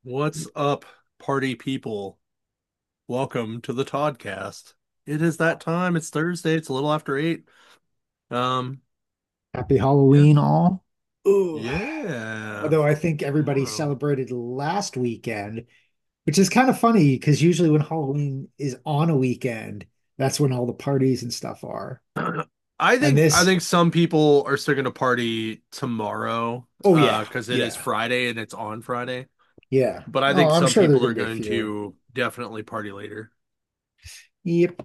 What's up, party people? Welcome to the Toddcast. It is that time. It's Thursday. It's a little after 8. Um, Happy yeah. Halloween, all. Ooh. Yeah. Although I think everybody Tomorrow. celebrated last weekend, which is kind of funny because usually when Halloween is on a weekend, that's when all the parties and stuff are. I And think I this, think some people are still gonna party tomorrow, oh yeah, because it is yeah, Friday and it's on Friday. yeah. But I Oh, think I'm some sure there are people going are to be a going few. to definitely party later. Yep.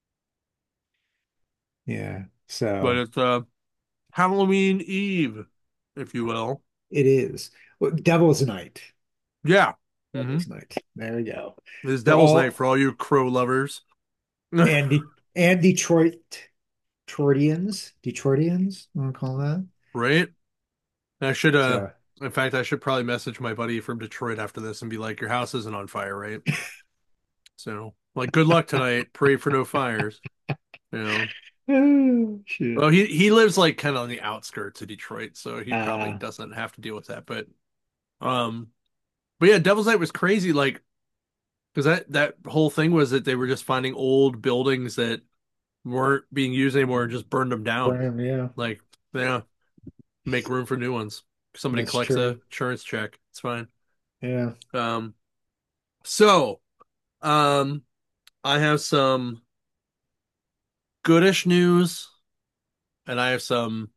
Yeah. But So it's Halloween Eve, if you will. it is. Well, Devil's Night. Yeah. Mm-hmm. Devil's Night. There we go. It is For Devil's Night all for all you crow lovers. and Detroitians, want to call that? Right? I should So in fact I should probably message my buddy from Detroit after this and be like, your house isn't on fire, right? So like good luck tonight. Pray for no fires. You know. oh, shit. Well he lives like kind of on the outskirts of Detroit, so he probably Uh, doesn't have to deal with that. Um but yeah, Devil's Night was crazy, like because that whole thing was that they were just finding old buildings that weren't being used anymore and just burned them down. Bram, yeah, Like, yeah, make room for new ones. Somebody that's collects a true. insurance check. It's fine. Yeah. Um so Um, I have some goodish news and I have some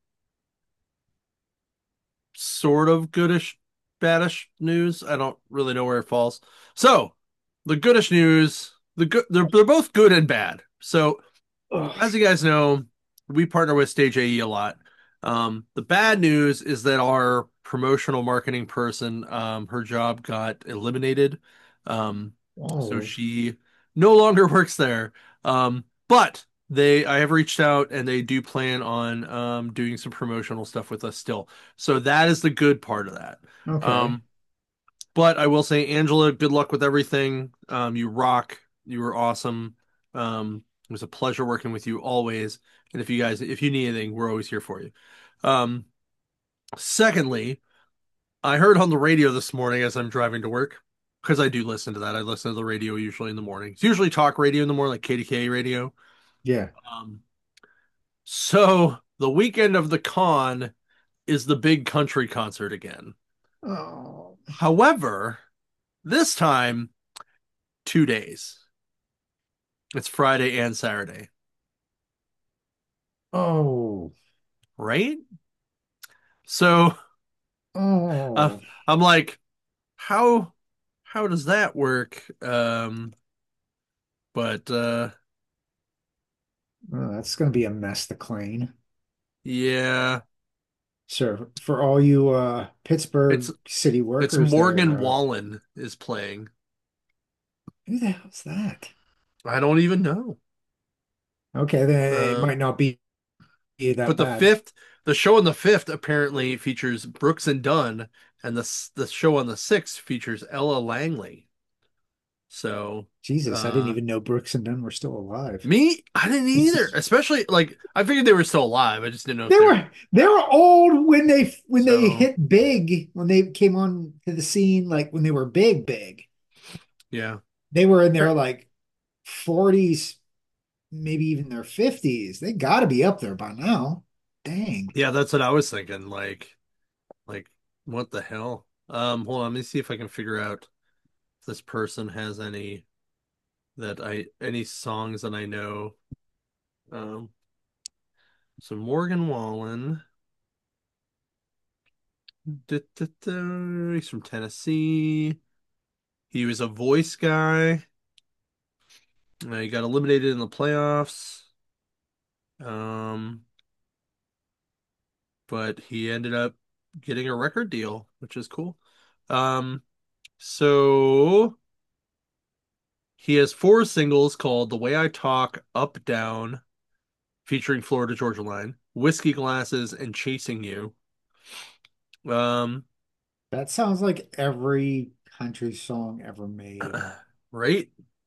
sort of goodish, baddish news. I don't really know where it falls. So, the goodish news, they're both good and bad. So, Ugh. as you guys know, we partner with Stage AE a lot. The bad news is that our promotional marketing person, her job got eliminated. So Oh, she no longer works there. But I have reached out and they do plan on doing some promotional stuff with us still. So that is the good part of that. okay. Um, but I will say, Angela, good luck with everything. You rock. You were awesome. It was a pleasure working with you always. And if you need anything, we're always here for you. Um, Secondly, I heard on the radio this morning as I'm driving to work, because I do listen to that. I listen to the radio usually in the morning. It's usually talk radio in the morning, like KDK radio. Yeah. Um, so the weekend of the con is the big country concert again. Oh, However, this time 2 days. It's Friday and Saturday, oh, right? So uh, oh. I'm like, how how does that work? But Oh, that's going to be a mess to clean. yeah, So for all you it's Pittsburgh city it's workers that Morgan are, Wallen is playing. who the hell's that? I don't even know. Okay, then it Um, might not be but that bad. the show on the fifth apparently features Brooks and Dunn, and the show on the sixth features Ella Langley. So, Jesus, I didn't uh, even know Brooks and Dunn were still alive. I didn't either. Especially like I figured they were still alive. I just didn't know if They they were. were they were old when they So, hit big, when they came on to the scene, like when they were big. yeah. They were in their like 40s, maybe even their 50s. They got to be up there by now. Dang. Yeah, that's what I was thinking. Like what the hell? Hold on, let me see if I can figure out if this person has any songs that I know. Um, so Morgan Wallen, he's from Tennessee. He was a voice guy. He got eliminated in the playoffs. Um, but he ended up getting a record deal, which is cool. Um, so he has four singles called "The Way I Talk," "Up Down," featuring Florida Georgia Line, "Whiskey Glasses," and "Chasing You." Um, That sounds like every country song ever made. right?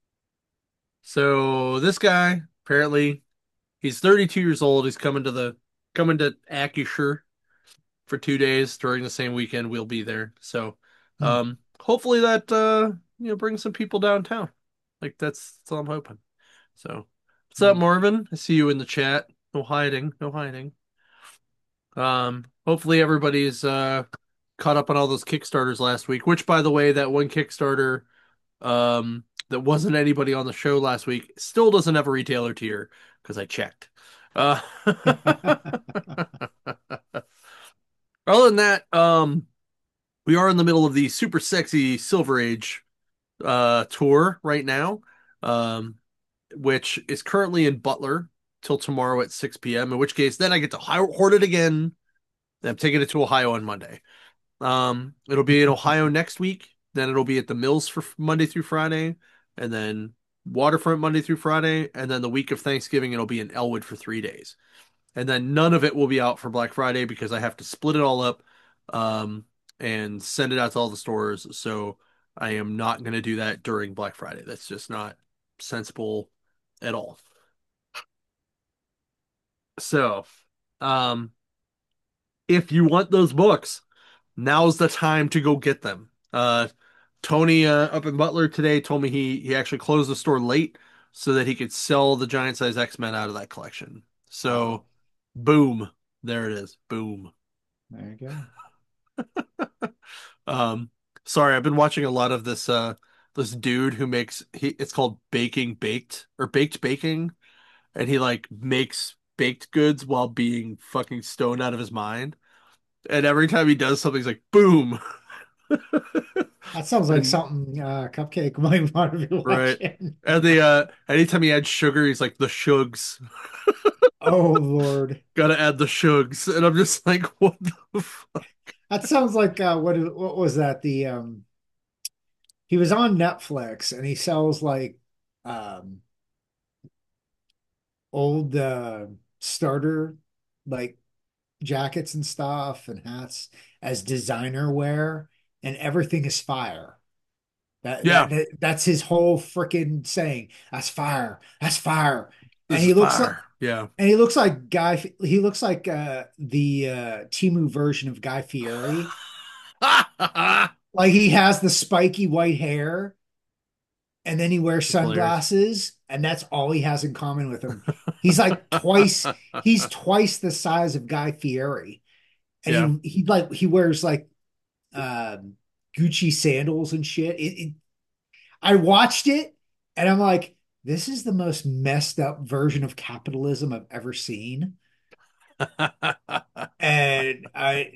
So this guy apparently he's 32 years old. He's coming to Acusure for 2 days during the same weekend we'll be there. So, Hmm. hopefully that brings some people downtown. Like that's all I'm hoping. So, what's up, Marvin? I see you in the chat. No hiding, no hiding. Hopefully everybody's caught up on all those Kickstarters last week, which by the way, that one Kickstarter that wasn't anybody on the show last week still doesn't have a retailer tier because I checked. Uh Other than that, we are in the middle of the super sexy Silver Age tour right now. Um which is currently in Butler till tomorrow at 6 p.m. In which case, then I get to hoard it again. And I'm taking it to Ohio on Monday. It'll be in Ohio next week. Then it'll be at the Mills for Monday through Friday, and then Waterfront Monday through Friday, and then the week of Thanksgiving it'll be in Elwood for 3 days. And then none of it will be out for Black Friday because I have to split it all up, um, and send it out to all the stores. So I am not going to do that during Black Friday. That's just not sensible at all. So, um, if you want those books, now's the time to go get them. Tony up in Butler today told me he actually closed the store late so that he could sell the giant size X-Men out of that collection. So, Oh, boom, there it is. Boom. there you go. Um, sorry, I've been watching a lot of this dude who makes it's called Baking Baked or Baked Baking, and he like makes baked goods while being fucking stoned out of his mind. And every time he does something, he's like, boom. That sounds like And something Cupcake might want to be right. watching. And the anytime he adds sugar, he's like the shugs. Oh Lord. Gotta add the shugs. And I'm just like, what the fuck? That sounds like what was that? The he was on Netflix and he sells like um old starter like jackets and stuff and hats as designer wear and everything is fire. Yeah, That's his whole freaking saying. That's fire. That's fire. And this is he looks like fire. Yeah. he looks like the Timu version of Guy Fieri. Like he has the spiky white hair and then he wears It's hilarious. sunglasses and that's all he has in common with him. He's twice the size of Guy Fieri. And Yeah. he wears like um Gucci sandals and shit. I watched it and I'm like, this is the most messed up version of capitalism I've ever seen. And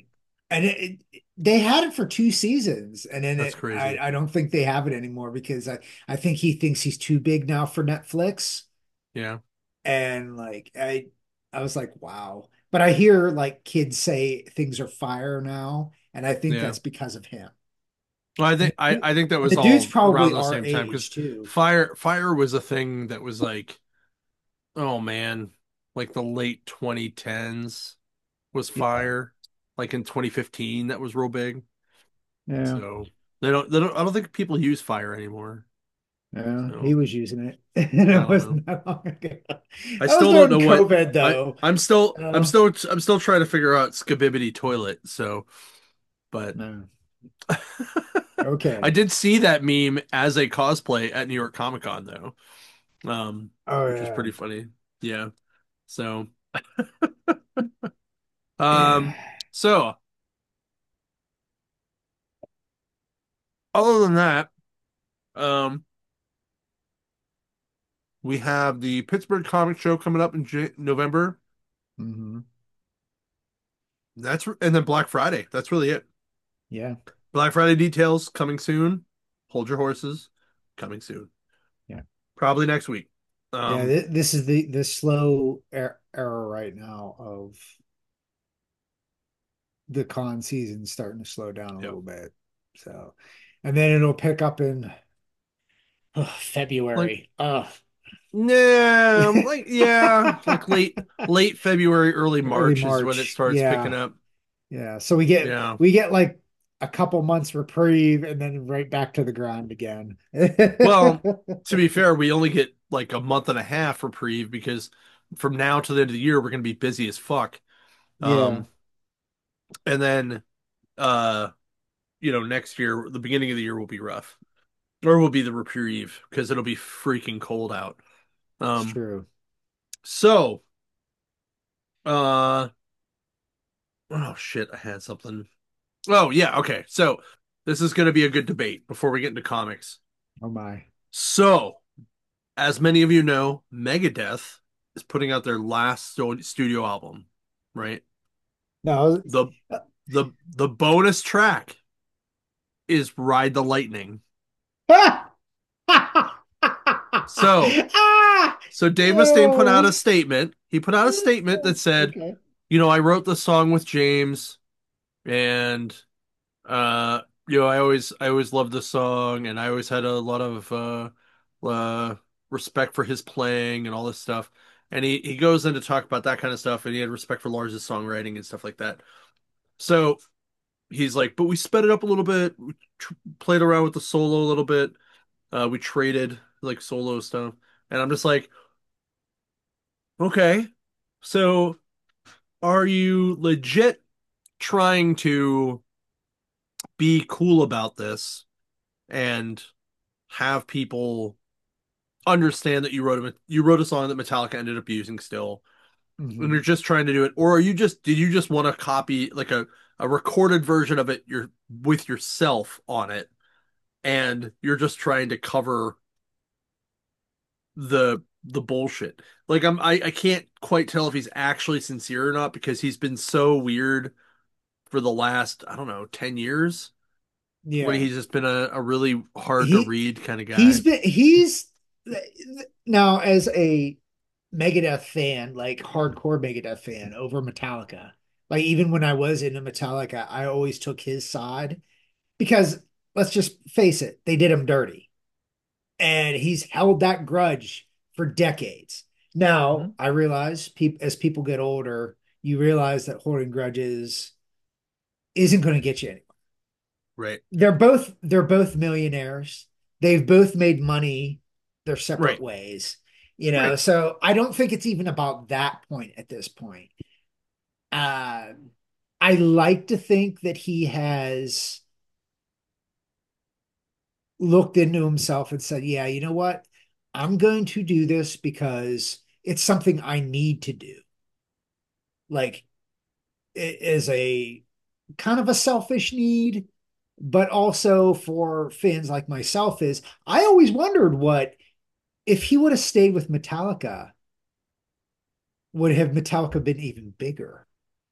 they had it for 2 seasons, and then That's crazy. I don't think they have it anymore because I think he thinks he's too big now for Netflix. Yeah. And like I was like, wow. But I hear like kids say things are fire now, and I think Yeah. that's because of him. Well, And I think that was the dude's all around probably the our same time because age too. fire was a thing that was like, oh man, like the late 2010s was Yeah. fire. Like in 2015, that was real big. Yeah. So I don't think people use fire anymore. Yeah, he So was using it. And I it don't know. wasn't that long ago. That I was still don't during know what COVID I though. Uh, I'm still trying to figure out Skibidi toilet. So, but no. I Okay. did see that meme as a cosplay at New York Comic Con though, Oh which was yeah. pretty funny. Yeah. So, Yeah. um, so other than that, um, we have the Pittsburgh Comic Show coming up in November. Hmm. And then Black Friday. That's really it. Yeah. Black Friday details coming soon. Hold your horses. Coming soon. Yeah. Probably next week. Yeah. Um, This is the slow era right now of the con season starting to slow down a yep. little bit. So, and then it'll pick up in Like, February. like late February, early Early March is when it March. starts picking Yeah. up. Yeah. So Yeah. we get like a couple months reprieve and then right back to the grind again. Well, to be fair, we only get like a month and a half reprieve because from now to the end of the year we're gonna be busy as fuck. Yeah. Um, and then uh next year, the beginning of the year will be rough, or will be the reprieve because it'll be freaking cold out. It's Um, true. so, uh, oh shit, I had something. Oh yeah, okay. So this is going to be a good debate before we get into comics. Oh my. So, as many of you know, Megadeth is putting out their last studio album, right? No. The the bonus track is Ride the Lightning. Ah! So, Ah! so Dave Mustaine put out Oh. a statement. He put out a statement that said, Okay. I wrote the song with James and uh I always loved the song and I always had a lot of respect for his playing and all this stuff. And he goes in to talk about that kind of stuff and he had respect for Lars's songwriting and stuff like that. So he's like, but we sped it up a little bit, we played around with the solo a little bit, we traded like solo stuff, and I'm just like, okay, so are you legit trying to be cool about this and have people understand that you wrote a song that Metallica ended up using still, and you're Mhm. just trying to do it, or are you just did you just want to copy like a recorded version of it with yourself on it, and you're just trying to cover the bullshit? Like I can't quite tell if he's actually sincere or not because he's been so weird for the last, I don't know, 10 years when Yeah. he's just been a really hard to He read kind of he's guy. been he's now as a Megadeth fan, like hardcore Megadeth fan over Metallica. Like even when I was into Metallica, I always took his side because let's just face it, they did him dirty. And he's held that grudge for decades. Now, Mhm. I realize as people get older, you realize that holding grudges isn't going to get you anywhere. Right. They're both millionaires. They've both made money their separate Right. ways, Right. so I don't think it's even about that point at this point. Uh, I like to think that he has looked into himself and said, yeah, you know what? I'm going to do this because it's something I need to do. Like it is a kind of a selfish need, but also for fans like myself is I always wondered what if he would have stayed with Metallica, would have Metallica been even bigger?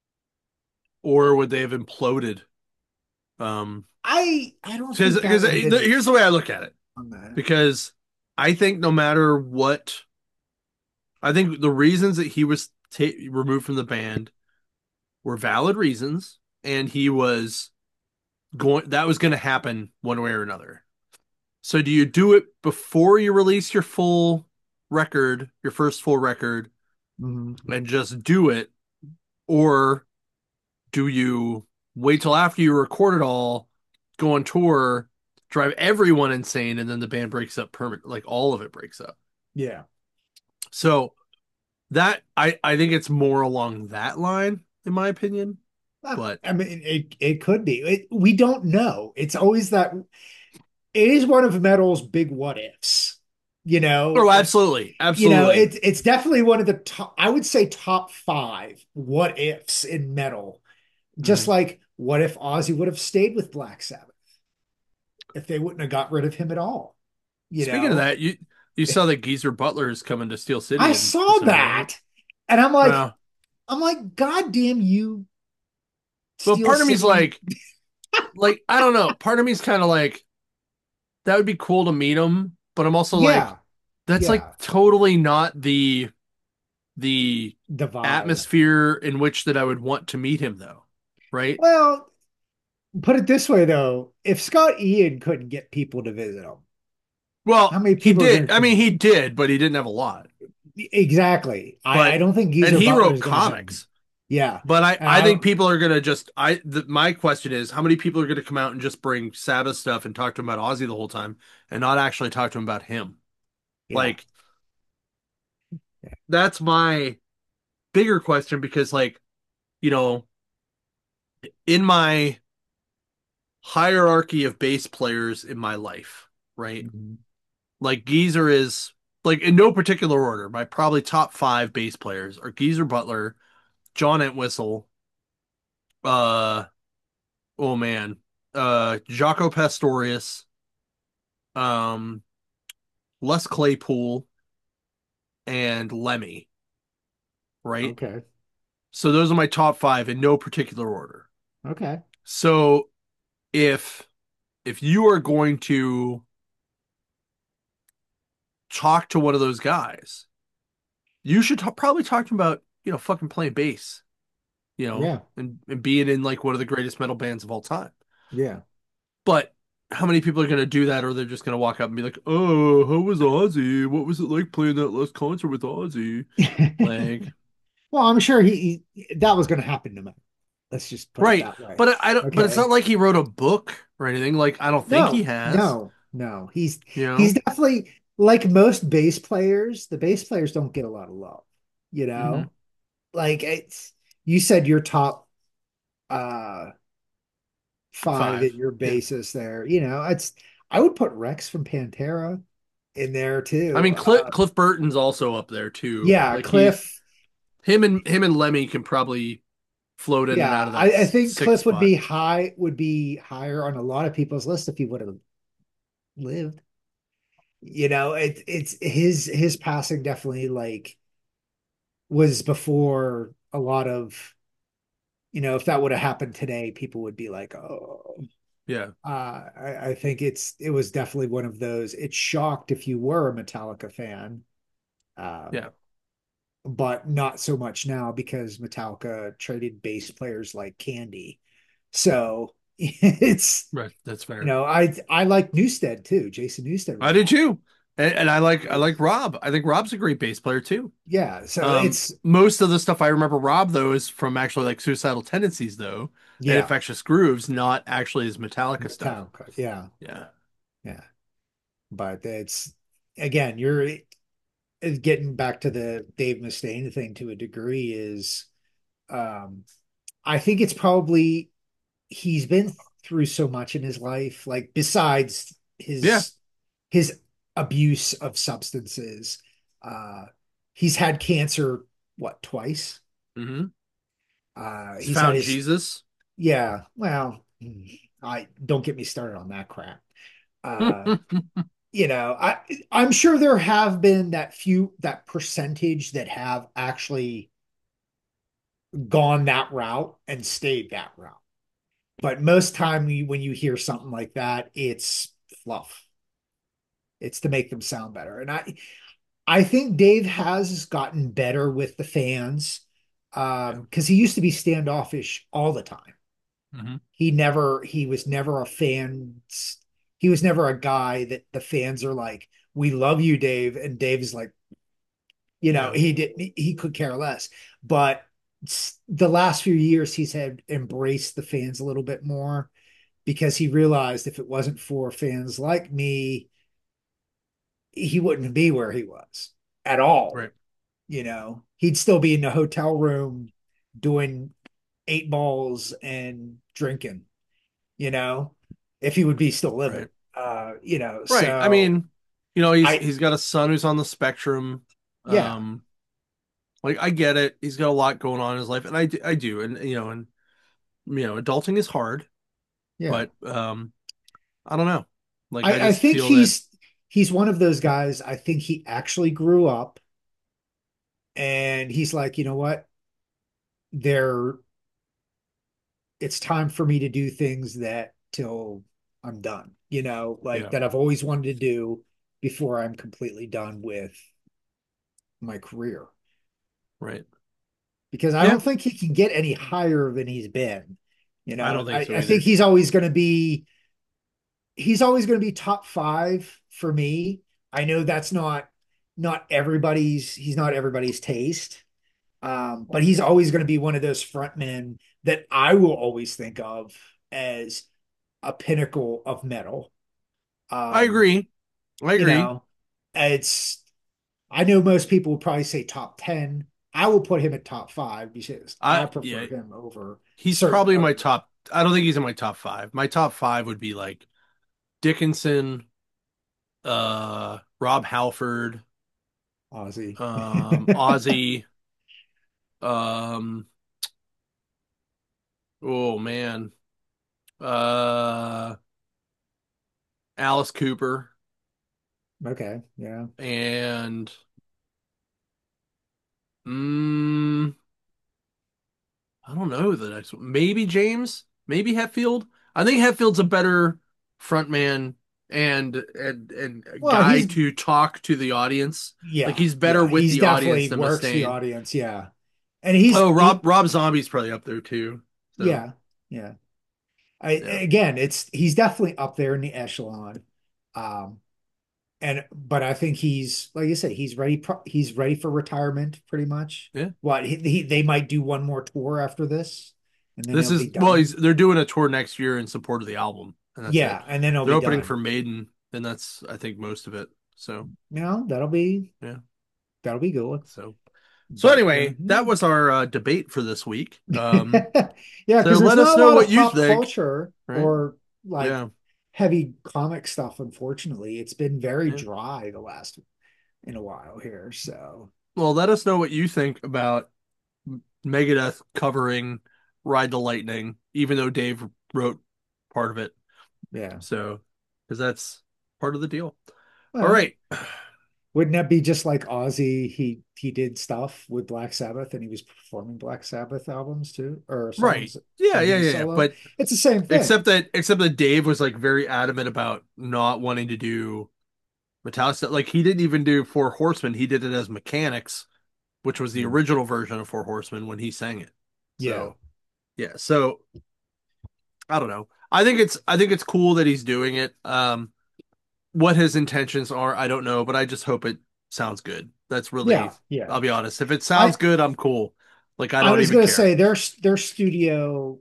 Or would they have imploded? Um, I don't because think that because would have been the here's the way I look at it. on that. Because I think no matter what, I think the reasons that he was removed from the band were valid reasons, and he was that was going to happen one way or another. So do you do it before you release your full record, your first full record, Mhm. and just do it, or do you wait till after you record it all, go on tour, drive everyone insane, and then the band breaks up permanent, like all of it breaks up? Yeah. So that I think it's more along that line, in my opinion. But I mean, it could be. We don't know. It's always that it is one of metal's big what ifs. oh, absolutely, absolutely. It's definitely one of the top, I would say top five what ifs in metal. Just Mhm. like what if Ozzy would have stayed with Black Sabbath if they wouldn't have got rid of him at all? You Speaking of know, that, you saw that Geezer Butler is coming to Steel I City in saw December, right? that and Well, I'm like, God damn you, but Steel part of me's City. like I don't know. Part of me's kind of like that would be cool to meet him, but I'm also like Yeah, that's like yeah, totally not the the vibe. atmosphere in which that I would want to meet him though, right? Well, put it this way though, if Scott Ian couldn't get people to visit him, how Well, many he people are going did. to I mean, come? he did, but he didn't have a lot. Exactly. I But don't think and Geezer he Butler wrote is going to come. comics. Yeah. But I Uh, think people are gonna just my question is how many people are gonna come out and just bring Sabbath stuff and talk to him about Ozzy the whole time and not actually talk to him about him? yeah. Like that's my bigger question because like, you know, in my hierarchy of bass players in my life, right? Mhm. Like Geezer is like in no particular order. My probably top five bass players are Geezer Butler, John Entwistle, uh oh man, Jaco Pastorius, um, Les Claypool, and Lemmy, right? Okay. So those are my top five in no particular order. Okay. So if you are going to talk to one of those guys, you should probably talk to him about, fucking playing bass, Yeah. and being in like one of the greatest metal bands of all time. Yeah. But how many people are going to do that, or they're just going to walk up and be like, "Oh, how was Ozzy? What was it like playing that last concert with Ozzy?" Like, Well, I'm sure that was going to happen no matter. Let's just put it right. that way. But I don't, but it's Okay. not like he wrote a book or anything. Like, I don't think he No, has, no, no. you He's know? definitely like most bass players. The bass players don't get a lot of love, you Hmm. know? Like it's you said your top uh five Five. in your Yeah. basis there. It's I would put Rex from Pantera in there I too. mean, Cliff Burton's also up there too. Yeah, Like Cliff. him and Lemmy can probably float in and out Yeah, of that I think sixth Cliff spot. would be higher on a lot of people's list if he would have lived. It's his passing definitely like was before a lot of, if that would have happened today, people would be like, oh, Yeah. I think it was definitely one of those. It shocked if you were a Metallica fan, Yeah. but not so much now because Metallica traded bass players like candy. So it's, Right. That's fair. I like Newsted too. Jason Newsted I was do awesome. too. And I like Rob. I think Rob's a great bass player too. Yeah, so it's Most of the stuff I remember Rob though is from actually like Suicidal Tendencies though, and yeah, Infectious Grooves, not actually his Metallica stuff. Metallica. Yeah, Yeah. yeah. But it's again, you're getting back to the Dave Mustaine thing to a degree is um I think it's probably he's been through so much in his life, like besides Yeah. his abuse of substances. Uh he's had cancer what, twice? Hmm. He's He's had found his Jesus. yeah, well, I don't get me started on that crap. Uh I'm sure there have been that percentage that have actually gone that route and stayed that route. But most time when you hear something like that, it's fluff. It's to make them sound better. And I think Dave has gotten better with the fans Yeah. because he used to be standoffish all the time. Hmm. He was never a fan. He was never a guy that the fans are like, "We love you, Dave," and Dave's like, Yeah. he could care less. But the last few years, he's had embraced the fans a little bit more because he realized if it wasn't for fans like me, he wouldn't be where he was at all. Right. He'd still be in the hotel room doing eight balls and drinking, you know, if he would be still living. Right. Right. I So mean, he's I, he's got a son who's on the spectrum. yeah, Um, like I get it. He's got a lot going on in his life, and I do, and adulting is hard, yeah. but I don't know. Like I I just think feel that. he's one of those guys. I think he actually grew up and he's like, you know what? There, it's time for me to do things that till I'm done, like Yeah. that I've always wanted to do before I'm completely done with my career. Right. Because I Yeah. don't think he can get any higher than he's been. I don't think so I think either. he's always going to be top five for me. I know that's not everybody's he's not everybody's taste. But he's always going to be one of those frontmen that I will always think of as a pinnacle of metal. I Um, agree. I you agree. know, it's I know most people would probably say top 10. I will put him at top five because I I prefer Yeah. him over He's certain probably in my other. top I don't think he's in my top five. My top five would be like Dickinson, Rob Halford, Ozzy. Ozzy, um, oh man, uh, Alice Cooper, Okay, yeah. and mm, I don't know the next one. Maybe James, maybe Hetfield. I think Hetfield's a better frontman and a Well, guy he's to talk to the audience. Like yeah, he's better yeah. with He's the audience definitely than works the Mustaine. audience, yeah. And he's Oh, he Rob Zombie's probably up there too. So yeah, yeah. I yeah, again, it's he's definitely up there in the echelon. Um, and but I think he's like you said, he's ready for retirement pretty much. yeah. What they might do one more tour after this, and then This he'll be is well, done. they're doing a tour next year in support of the album, and that's it. Yeah, and then he'll They're be opening for done. Maiden, and that's I think most of it. So You know, yeah. that'll be good. So But anyway, that was our debate for this week. yeah, So because there's let us not a know lot what of you pop think. culture Right? or like Yeah. heavy comic stuff, unfortunately. It's been very Yeah. dry the last in a while here. So Well, let us know what you think about Megadeth covering Ride the Lightning, even though Dave wrote part of it. yeah. So, because that's part of the deal. All Well, right. wouldn't that be just like Ozzy? He did stuff with Black Sabbath and he was performing Black Sabbath albums too, or Right. songs Yeah, when he yeah, was yeah, yeah. solo. But It's the same thing. except that Dave was like very adamant about not wanting to do Metallica stuff. Like he didn't even do Four Horsemen. He did it as Mechanics, which was the Mm. original version of Four Horsemen when he sang it. Yeah. So, yeah. So, I don't know. I think it's cool that he's doing it. What his intentions are, I don't know, but I just hope it sounds good. That's really, Yeah. Yeah. I'll be honest. If it sounds I good, I'm cool. Like I I don't was even gonna care. say their studio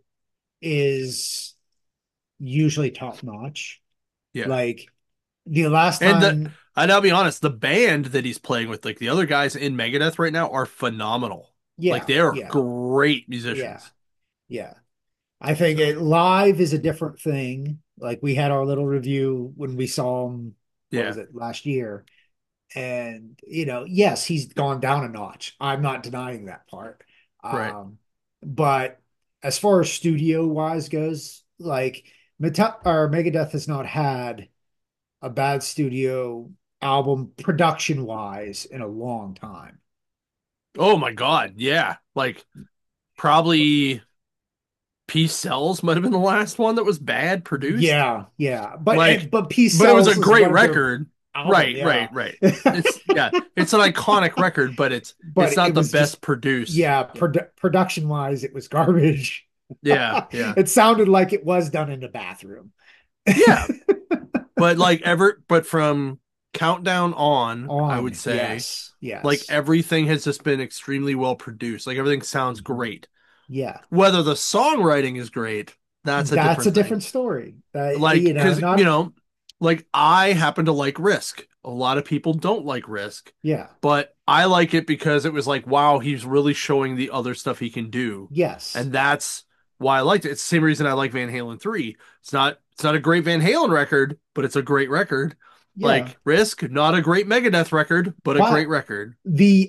is usually top notch. Yeah. Like the last And time, I'll be honest, the band that he's playing with, like the other guys in Megadeth right now, are phenomenal. Like yeah, they are yeah, great yeah, musicians. yeah. I think So it live is a different thing. Like we had our little review when we saw him, what was yeah, it, last year? And yes, he's gone down a notch. I'm not denying that part. right. But as far as studio wise goes, like Megadeth has not had a bad studio album production wise in a long time. Oh my God, yeah. Like probably Peace Cells might have been the last one that was bad produced. Yeah, yeah. But Like, Peace but it was a Cells is great one of their record. album, Right, yeah. right, right. It's yeah, it's an iconic record, but But it's not it the was just best produced. yeah, production wise it was garbage. Yeah, yeah. It sounded like it was done in the bathroom. Yeah, but but from Countdown on, I would On, say yes, like yes. everything has just been extremely well produced. Like everything sounds Mhm. great. Yeah. Whether the songwriting is great, that's a That's a different thing. different story. Like, because, Not like I happen to like Risk. A lot of people don't like Risk, yeah. but I like it because it was like, wow, he's really showing the other stuff he can do. Yes. And that's why I liked it. It's the same reason I like Van Halen 3. It's not a great Van Halen record, but it's a great record. Yeah. Like Risk, not a great Megadeth record, but a great But record. the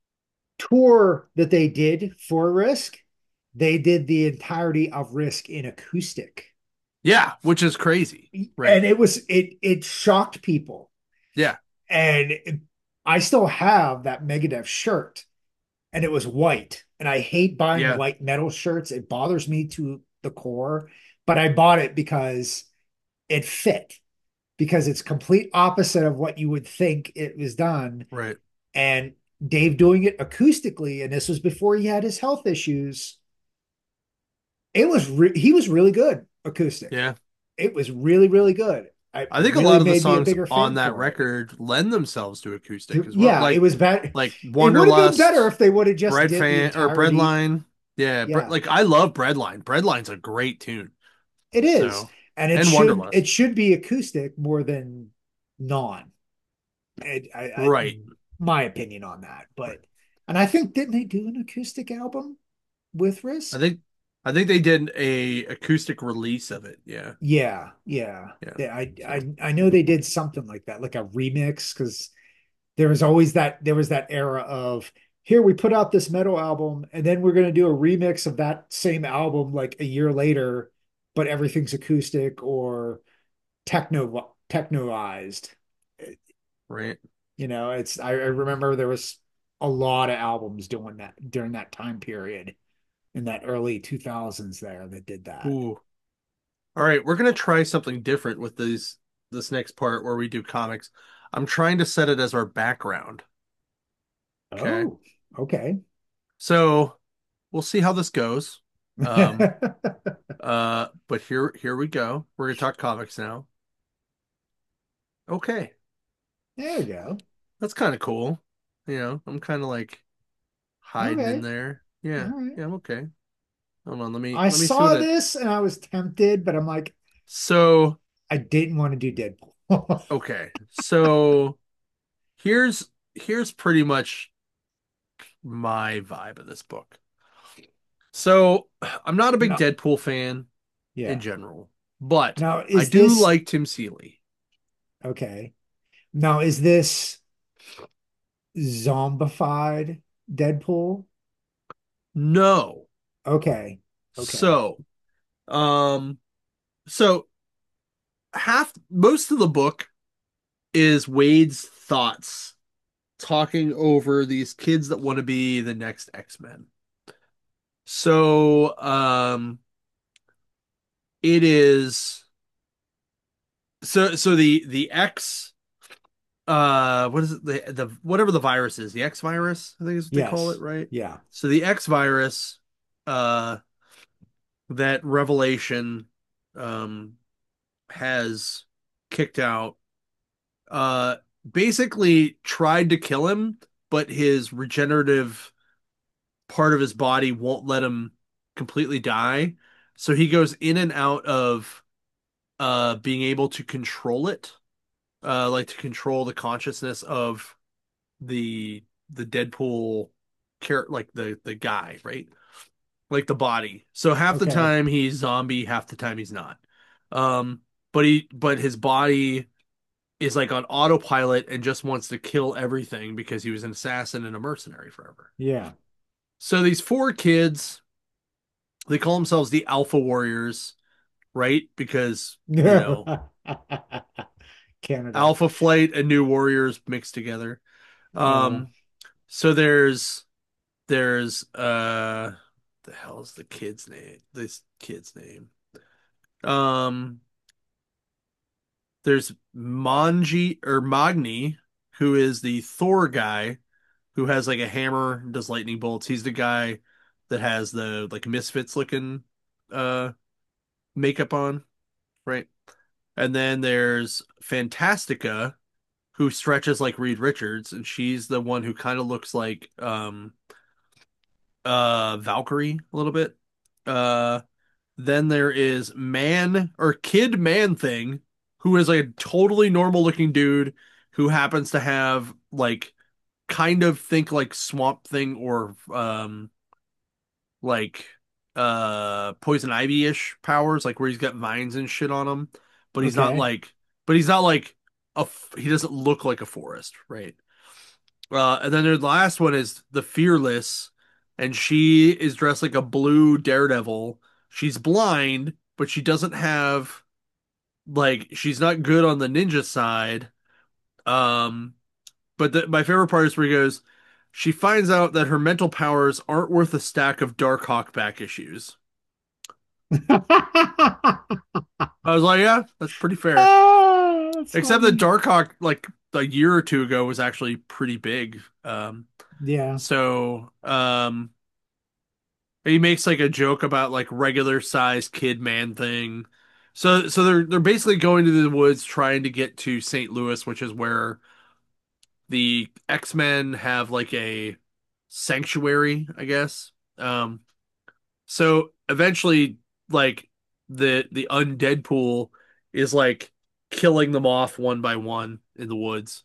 tour that they did for Risk, they did the entirety of Risk in acoustic. Yeah, which is crazy. Right. And it shocked people. Yeah. And I still have that Megadeth shirt and it was white. And I hate buying Yeah. white metal shirts. It bothers me to the core, but I bought it because it fit, because it's complete opposite of what you would think it was done. Right. And Dave doing it acoustically, and this was before he had his health issues. He was really good acoustic. Yeah. It was really, really good. It I think a really lot of the made me a songs bigger on fan that for it. record lend themselves to acoustic as well. Yeah, it was bad. Like It would have been better Wanderlust, if they would have just Bread did the Fan or entirety. Breadline. Yeah, Yeah, like I love Breadline. Breadline's a great tune. it is, So, and and it Wanderlust. should be acoustic more than non. Right. My opinion on that, but and I think didn't they do an acoustic album with I Risk? think I think they did a acoustic release of it. Yeah. Yeah, yeah. Yeah. Yeah, So, I know they did something like that, like a remix, because there was that era of here we put out this metal album and then we're going to do a remix of that same album like a year later, but everything's acoustic or technoized. right. I remember there was a lot of albums doing that during that time period in that early 2000s there that did that. Ooh. All right, we're gonna try something different with this next part where we do comics. I'm trying to set it as our background. Okay. Oh, okay. So we'll see how this goes. Um, but here we go. We're gonna talk comics now. Okay. There we go. That's kind of cool. I'm kind of like hiding in Okay. there. All Yeah. right. Yeah, I'm okay. Hold on, let me I let me see what saw it. this and I was tempted, but I'm like, So, I didn't want to do Deadpool. okay. So, here's pretty much my vibe of this book. So, I'm not a big No, Deadpool fan in yeah. general, but Now, I is do this like Tim Seeley. okay? Now, is this zombified Deadpool? No. Okay. Okay. So, um, so most of the book is Wade's thoughts talking over these kids that want to be the next X-Men. So, it is the X what is it, the whatever the virus is, the X virus, I think is what they call it, Yes. right? Yeah. So the X virus, uh that Revelation um has kicked out, uh basically tried to kill him, but his regenerative part of his body won't let him completely die. So he goes in and out of being able to control it, like to control the consciousness of the Deadpool character, like the guy, right? Like the body. So half the Okay. time he's zombie, half the time he's not. Um, but his body is like on autopilot and just wants to kill everything because he was an assassin and a mercenary forever. Yeah. So these four kids, they call themselves the Alpha Warriors, right? Because, Canada. Alpha Flight and New Warriors mixed together. Uh, Um, so there's the hell is the kid's name? This kid's name. Um there's Manji or Magni, who is the Thor guy who has like a hammer and does lightning bolts. He's the guy that has the like Misfits looking uh makeup on, right? And then there's Fantastica, who stretches like Reed Richards, and she's the one who kind of looks like Valkyrie a little bit. Uh Then there is Man or Kid Man Thing, who is like a totally normal looking dude who happens to have like kind of think like Swamp Thing or like Poison Ivy-ish powers, like where he's got vines and shit on him, but he's not okay. like but he's not like he doesn't look like a forest, right? And then the last one is the Fearless, and she is dressed like a blue daredevil. She's blind, but she doesn't have like she's not good on the ninja side. Um, but my favorite part is where he goes, she finds out that her mental powers aren't worth a stack of Darkhawk back issues. I was like, yeah, that's pretty fair. Ah, that's Except that funny. Darkhawk, like a year or two ago, was actually pretty big. Yeah. So he makes like a joke about like regular sized kid man thing. So they're basically going to the woods trying to get to St. Louis, which is where the X-Men have like a sanctuary, I guess. So eventually like the undead pool is like killing them off one by one in the woods.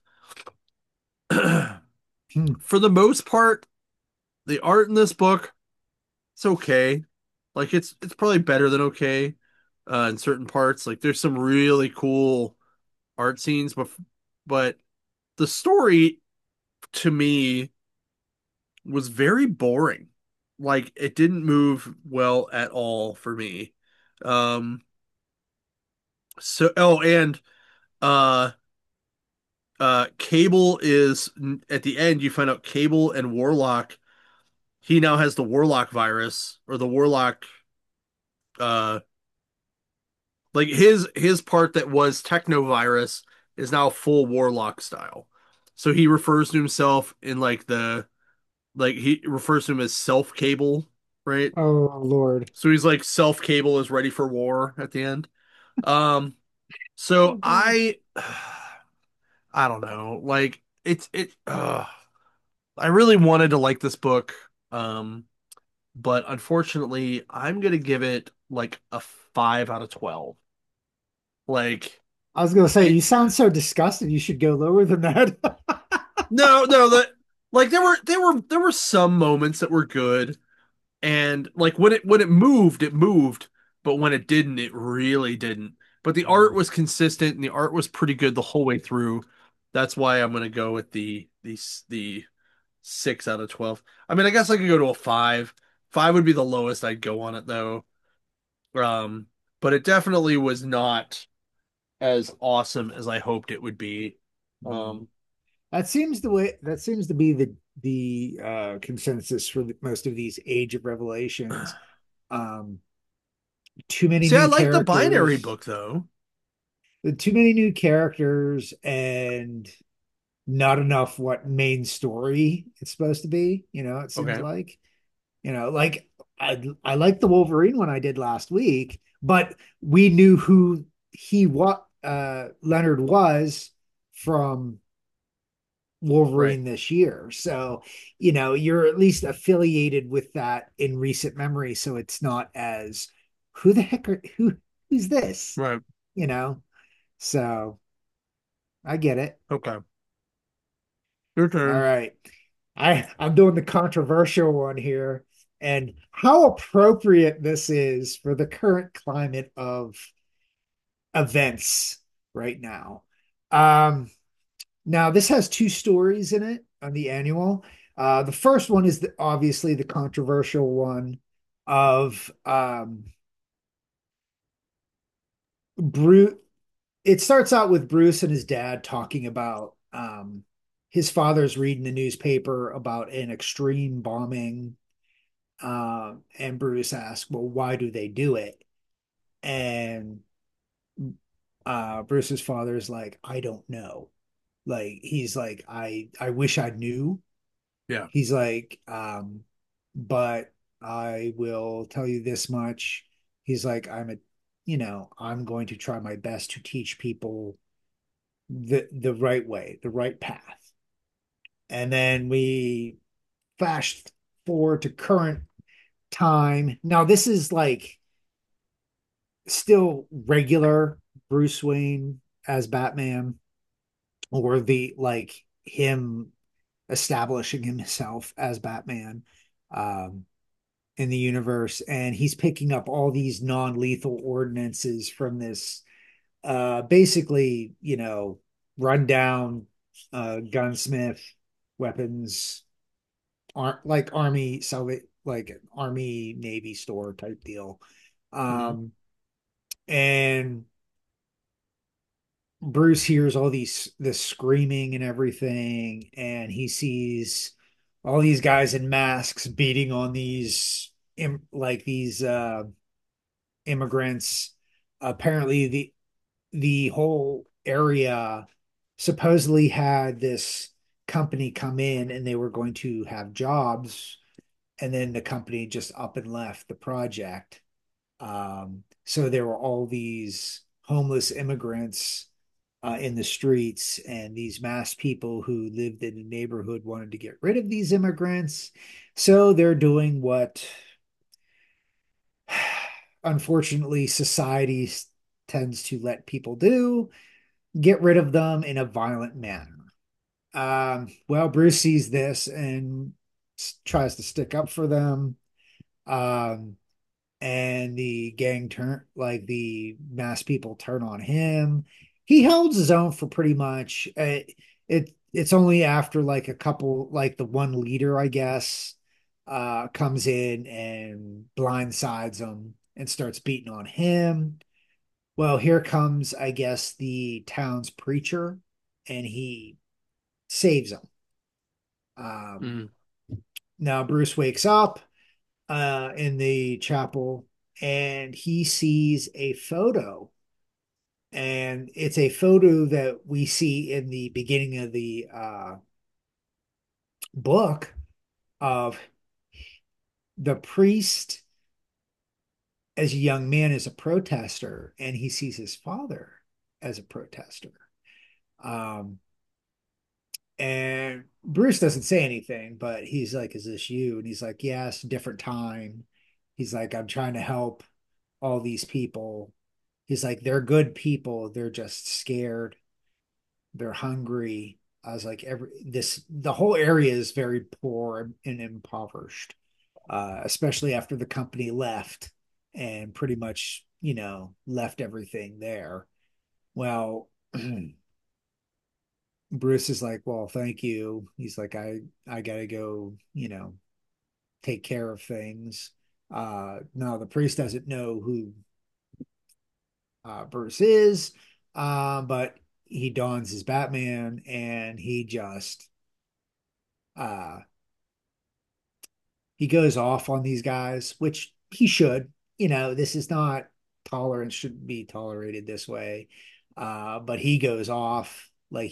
Hmm. For the most part, the art in this book, it's okay. Like it's probably better than okay in certain parts. Like there's some really cool art scenes, but the story to me was very boring. Like it didn't move well at all for me. Um so oh and uh Cable is at the end you find out Cable and Warlock, he now has the Warlock virus or the Warlock uh like his part that was Technovirus is now full Warlock style. So he refers to himself in like he refers to him as self Cable, right? Oh Lord. So he's like self Cable is ready for war at the end. Um so Okay. I don't know. Like I really wanted to like this book. But unfortunately, I'm gonna give it like a 5 out of 12. Like I was gonna say, it you sound so disgusted. You should go lower than that. no, that like there were some moments that were good, and like when it moved, it moved, but when it didn't, it really didn't. But the art was consistent and the art was pretty good the whole way through. That's why I'm gonna go with the 6 out of 12. I mean, I guess I could go to a 5. 5 would be the lowest I'd go on it though. Um, but it definitely was not as awesome as I hoped it would be. Um, That seems to be the consensus for most of these Age of Revelations. Um, too many See, I new like the binary characters, book though. too many new characters, and not enough what main story it's supposed to be. It seems Okay. like, like I like the Wolverine one I did last week, but we knew who what Leonard was from Right. Wolverine this year. So, you're at least affiliated with that in recent memory. So it's not as who the heck who's this? Right. You know? So I get it. Okay. Your All turn. right. I'm doing the controversial one here. And how appropriate this is for the current climate of events right now. Um, Now, this has two stories in it on the annual. The first one is obviously the controversial one of Bruce. It starts out with Bruce and his dad talking about his father's reading the newspaper about an extreme bombing. And Bruce asks, well, why do they do it? And Bruce's father is like, I don't know. Like, he's like, I wish I knew. Yeah. He's like, but I will tell you this much. He's like, I'm going to try my best to teach people the right way, the right path. And then we flash forward to current time. Now, this is like still regular Bruce Wayne as Batman, or the like him establishing himself as Batman. Um, in the universe, and he's picking up all these non-lethal ordinances from this basically, rundown gunsmith weapons like army navy store type deal. Hmm. And Bruce hears all this screaming and everything, and he sees all these guys in masks beating on these immigrants. Apparently, the whole area supposedly had this company come in, and they were going to have jobs, and then the company just up and left the project. So there were all these homeless immigrants in the streets, and these mass people who lived in the neighborhood wanted to get rid of these immigrants. So they're doing what unfortunately society tends to let people do, get rid of them in a violent manner. Well, Bruce sees this and tries to stick up for them. Um, and the gang turn like the mass people turn on him. He holds his own for pretty much it's only after like a couple like the one leader, I guess, comes in and blindsides him and starts beating on him. Well, here comes, I guess, the town's preacher, and he saves him. Um, Mm. Now Bruce wakes up in the chapel, and he sees a photo. And it's a photo that we see in the beginning of the book of the priest as a young man as a protester, and he sees his father as a protester. Um, and Bruce doesn't say anything, but he's like, "Is this you?" And he's like, "Yes, different time." He's like, "I'm trying to help all these people." He's like, "They're good people. They're just scared. They're hungry." I was like, the whole area is very poor and impoverished, especially after the company left and pretty much, left everything there. Well, Bruce is like, "Well, thank you." He's like, I gotta go, take care of things. No, the priest doesn't know who Bruce is, but he dons his Batman and uh, he goes off on these guys, which he should. This is not tolerance shouldn't be tolerated this way. But he goes off like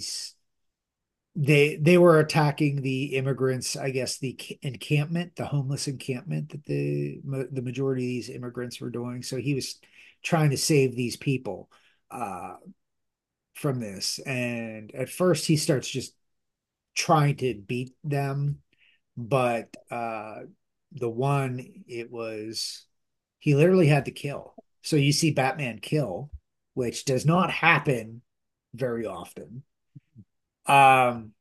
they were attacking the immigrants, I guess the encampment, the homeless encampment that the majority of these immigrants were doing. So he was trying to save these people uh, from this. And at first, he starts just trying to beat them, but the one it was he literally had to kill. So you see Batman kill, which does not happen very often. Um,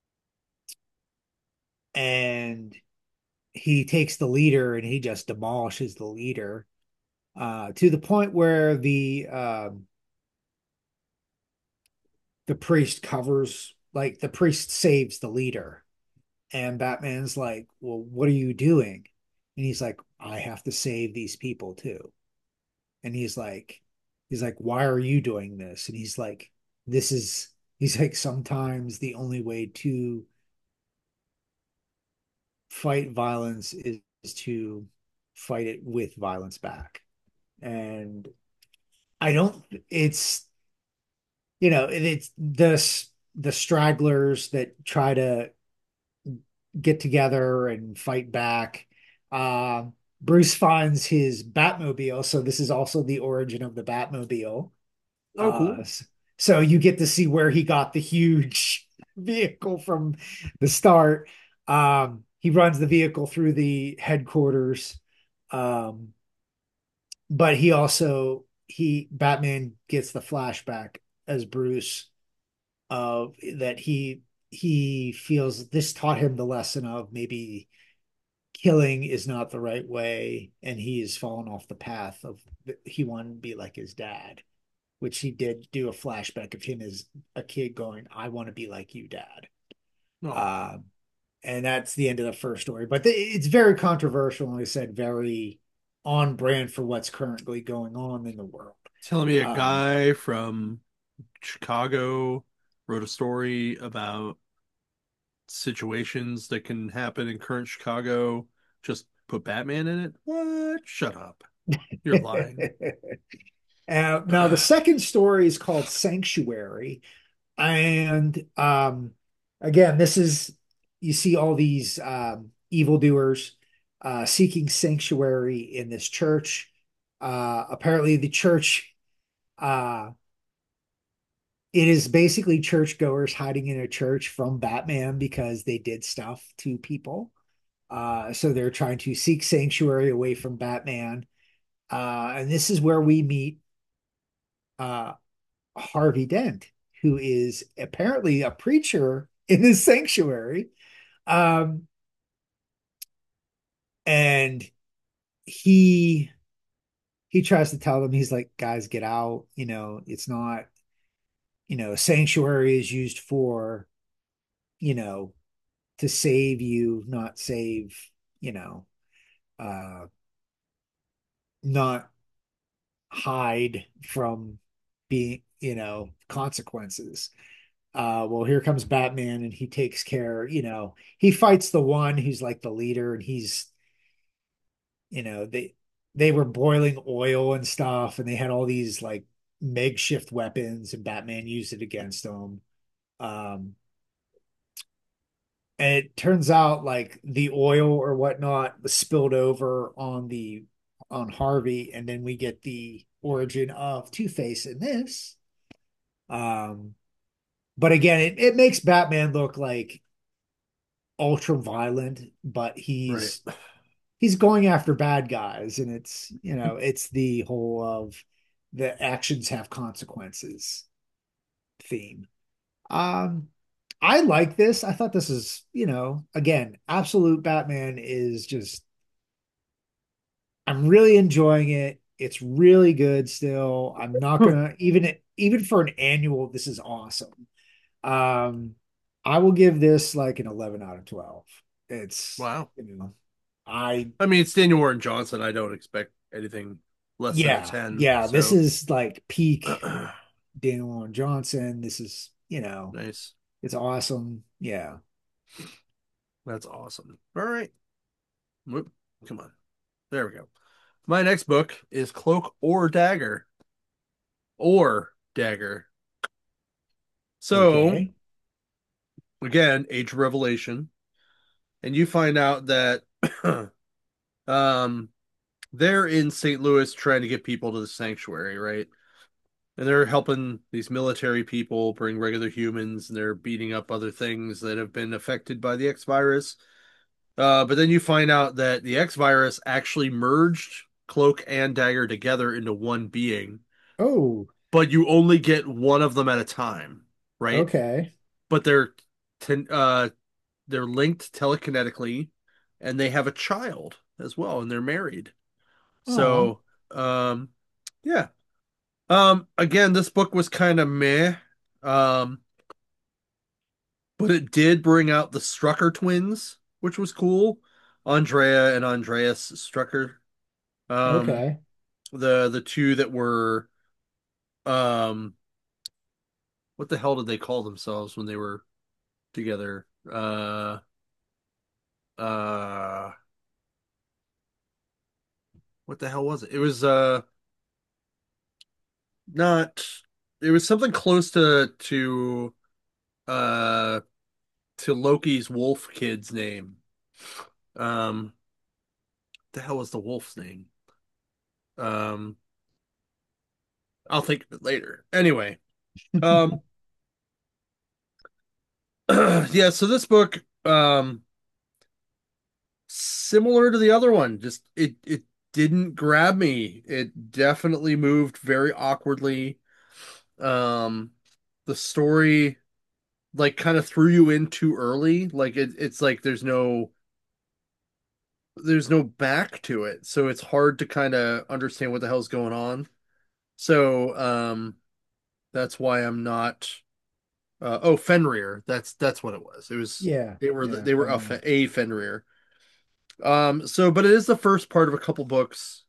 and he takes the leader and he just demolishes the leader to the point where the priest covers like the priest saves the leader. And Batman's like, "Well, what are you doing?" And he's like, "I have to save these people too." And he's like, "Why are you doing this?" And he's like, "This is," he's like, "Sometimes the only way to fight violence is to fight it with violence back." And I don't, it's, it's the stragglers that try to get together and fight back. Uh, Bruce finds his Batmobile, so this is also the origin of the Batmobile. Oh, cool. Uh, so you get to see where he got the huge vehicle from the start. He runs the vehicle through the headquarters, um, but he Batman gets the flashback as Bruce of that he feels this taught him the lesson of maybe killing is not the right way, and he has fallen off the path of he wanted to be like his dad, which he did do a flashback of him as a kid going, "I want to be like you, dad." Oh, Um, and that's the end of the first story. But it's very controversial, and like I said, very on brand for what's currently going on in the world. telling me a Um, guy from Chicago wrote a story about situations that can happen in current Chicago. Just put Batman in it? What? Shut up. You're lying. now the second story is called Sanctuary, and again, this is you see all these evildoers seeking sanctuary in this church. Apparently, the church uh, it is basically churchgoers hiding in a church from Batman because they did stuff to people. So they're trying to seek sanctuary away from Batman. And this is where we meet uh, Harvey Dent, who is apparently a preacher in this sanctuary. Um, and he he tries to tell them, he's like, guys, get out. It's not, sanctuary is used for, you know, to save you, not save, you know, uh, not hide from being, consequences. Well, here comes Batman and he takes care, he fights the one who's like the leader, and they were boiling oil and stuff, and they had all these like makeshift weapons, and Batman used it against them. Um, and it turns out like the oil or whatnot was spilled over on Harvey, and then we get the origin of Two-Face in this. Um, but again, it makes Batman look like ultra violent, but Right. he's going after bad guys, and it's the whole of the actions have consequences theme. Um, I like this. I thought this is, again, absolute Batman is just, I'm really enjoying it. It's really good still. I'm not gonna even for an annual, this is awesome. Um, I will give this like an 11 out of 12. It's, Wow. I I mean, it's Daniel Warren Johnson. I don't expect anything less than a yeah, 10. yeah, this So is like peak Daniel Warren Johnson. This is, nice. it's awesome. Yeah. That's awesome. All right. Whoop. Come on. There we go. My next book is Cloak or Dagger. Or Dagger. So, Okay. again, Age of Revelation. And you find out that um they're in St. Louis trying to get people to the sanctuary, right? And they're helping these military people bring regular humans, and they're beating up other things that have been affected by the X virus. But then you find out that the X virus actually merged Cloak and Dagger together into one being, Oh, but you only get one of them at a time, right? okay. But ten, they're linked telekinetically, and they have a child as well, and they're married. Oh, So, um, yeah. Again, this book was kind of meh. Um, but it did bring out the Strucker twins, which was cool. Andrea and Andreas Strucker. Um, okay. the two that were um what the hell did they call themselves when they were together? Uh what the hell was it? It was not it was something close uh to Loki's wolf kid's name. Um the hell was the wolf's name? Um I'll think of it later. Anyway, um yeah, so this book similar to the other one, just it didn't grab me. It definitely moved very awkwardly. Um the story like kind of threw you in too early. Like it's like there's no back to it. So it's hard to kind of understand what the hell's going on. So that's why I'm not oh Fenrir. That's what it was. It was Yeah, yeah, they were Fenrir. a Fenrir. So but it is the first part of a couple books.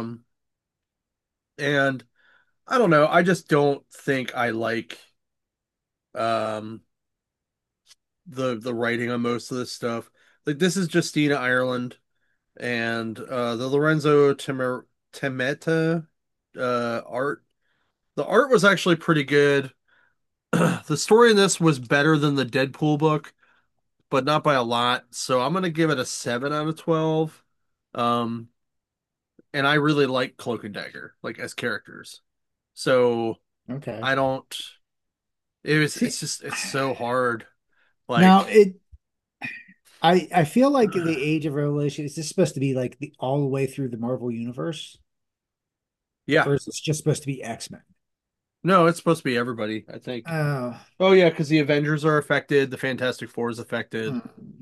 And I don't know, I just don't think I like um the writing on most of this stuff. Like this is Justina Ireland and the Lorenzo Temeta art. The art was actually pretty good. The story in this was better than the Deadpool book, but not by a lot. So I'm gonna give it a 7 out of 12. Um, and I really like Cloak and Dagger, like as characters. So Okay. I don't. It's See, just it's so hard. now Like, I feel like the Age of Revelation is this supposed to be like the all the way through the Marvel universe, yeah, or is this just supposed to be X-Men? no, it's supposed to be everybody, I think. Oh, Oh yeah, because the Avengers are affected, the Fantastic Four is hmm. affected.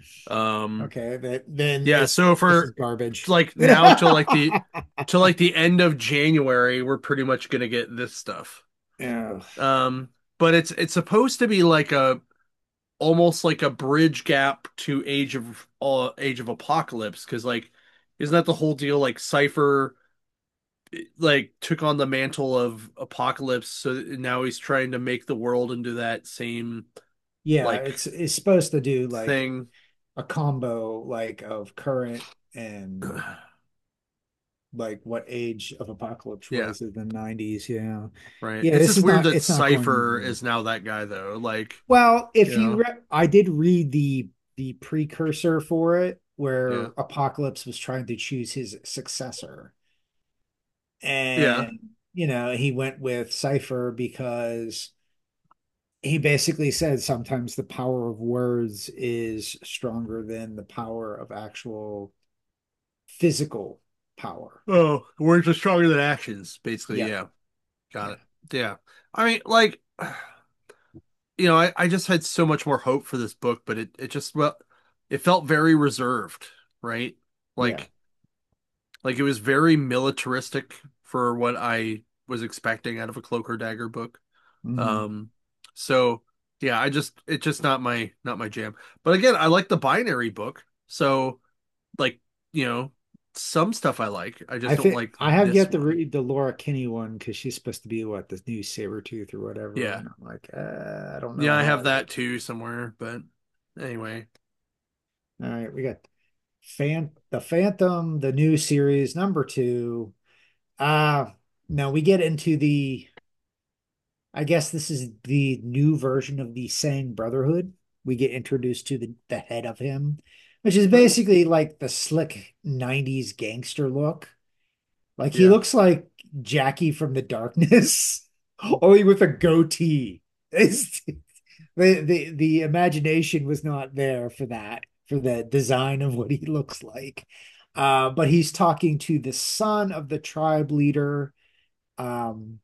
Um, Okay, then yeah, so this is for garbage. like now till like the end of January, we're pretty much gonna get this stuff. Yeah. Um, but it's supposed to be like a almost like a bridge gap to Age of Apocalypse because like isn't that the whole deal? Like Cypher like took on the mantle of Apocalypse, so now he's trying to make the world into that same Yeah, like it's supposed to do like thing. a combo like of current and like what Age of Apocalypse Yeah, was in the 90s. Yeah. right. Yeah, It's this just is weird not that it's not going Cypher anywhere. is now that guy though. Like, Well, you if you know, I did read the precursor for it where yeah. Apocalypse was trying to choose his successor. Yeah. And he went with Cypher because he basically said sometimes the power of words is stronger than the power of actual physical power. Oh, words are stronger than actions, basically. Yeah, Yeah. Got yeah, it. Yeah. I mean, like, I just had so much more hope for this book, but it just, well, it felt very reserved, right? yeah. Like, like it was very militaristic for what I was expecting out of a Cloak or Dagger book. Mhm. Um, so yeah, it's just not my jam. But again, I like the binary book. So like, you know, some stuff I like. I just I don't think like I have this yet to one. read the Laura Kinney one because she's supposed to be what the new Sabretooth or whatever, Yeah. and I'm like, I don't know Yeah, I how I have that like it. too somewhere, but anyway. All right, we got the Phantom, the new series number 2. Uh Now we get into I guess this is the new version of the Sang Brotherhood. We get introduced to the head of him, which is Oh, basically like the slick 90s gangster look. Like he yeah. looks like Jackie from the Darkness, only with a goatee. It's, the imagination was not there for that, for the design of what he looks like. But he's talking to the son of the tribe leader. Um,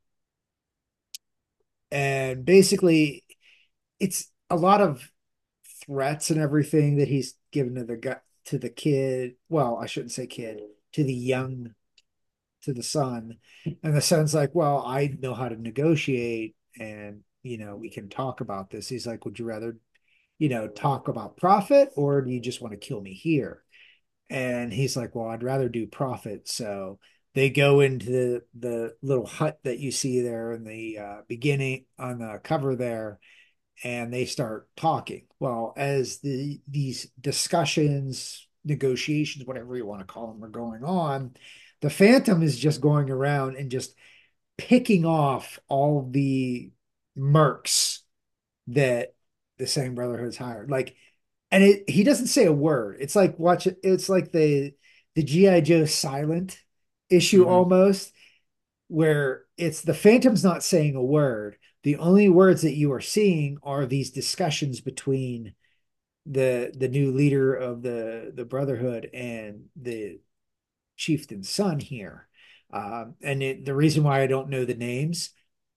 and basically it's a lot of threats and everything that he's given to the kid. Well, I shouldn't say kid, to the young to the son. And the son's like, well, I know how to negotiate and we can talk about this. He's like, would you rather, talk about profit or do you just want to kill me here? And he's like, well, I'd rather do profit. So they go into the little hut that you see there in the beginning on the cover there, and they start talking. Well, as these discussions, negotiations, whatever you want to call them, are going on, the Phantom is just going around and just picking off all the mercs that the same Brotherhood's hired. Like, and he doesn't say a word. It's like watch it. It's like the GI Joe silent issue Hmm. almost, where it's the Phantom's not saying a word. The only words that you are seeing are these discussions between the new leader of the Brotherhood and the chieftain's son here. The reason why I don't know the names,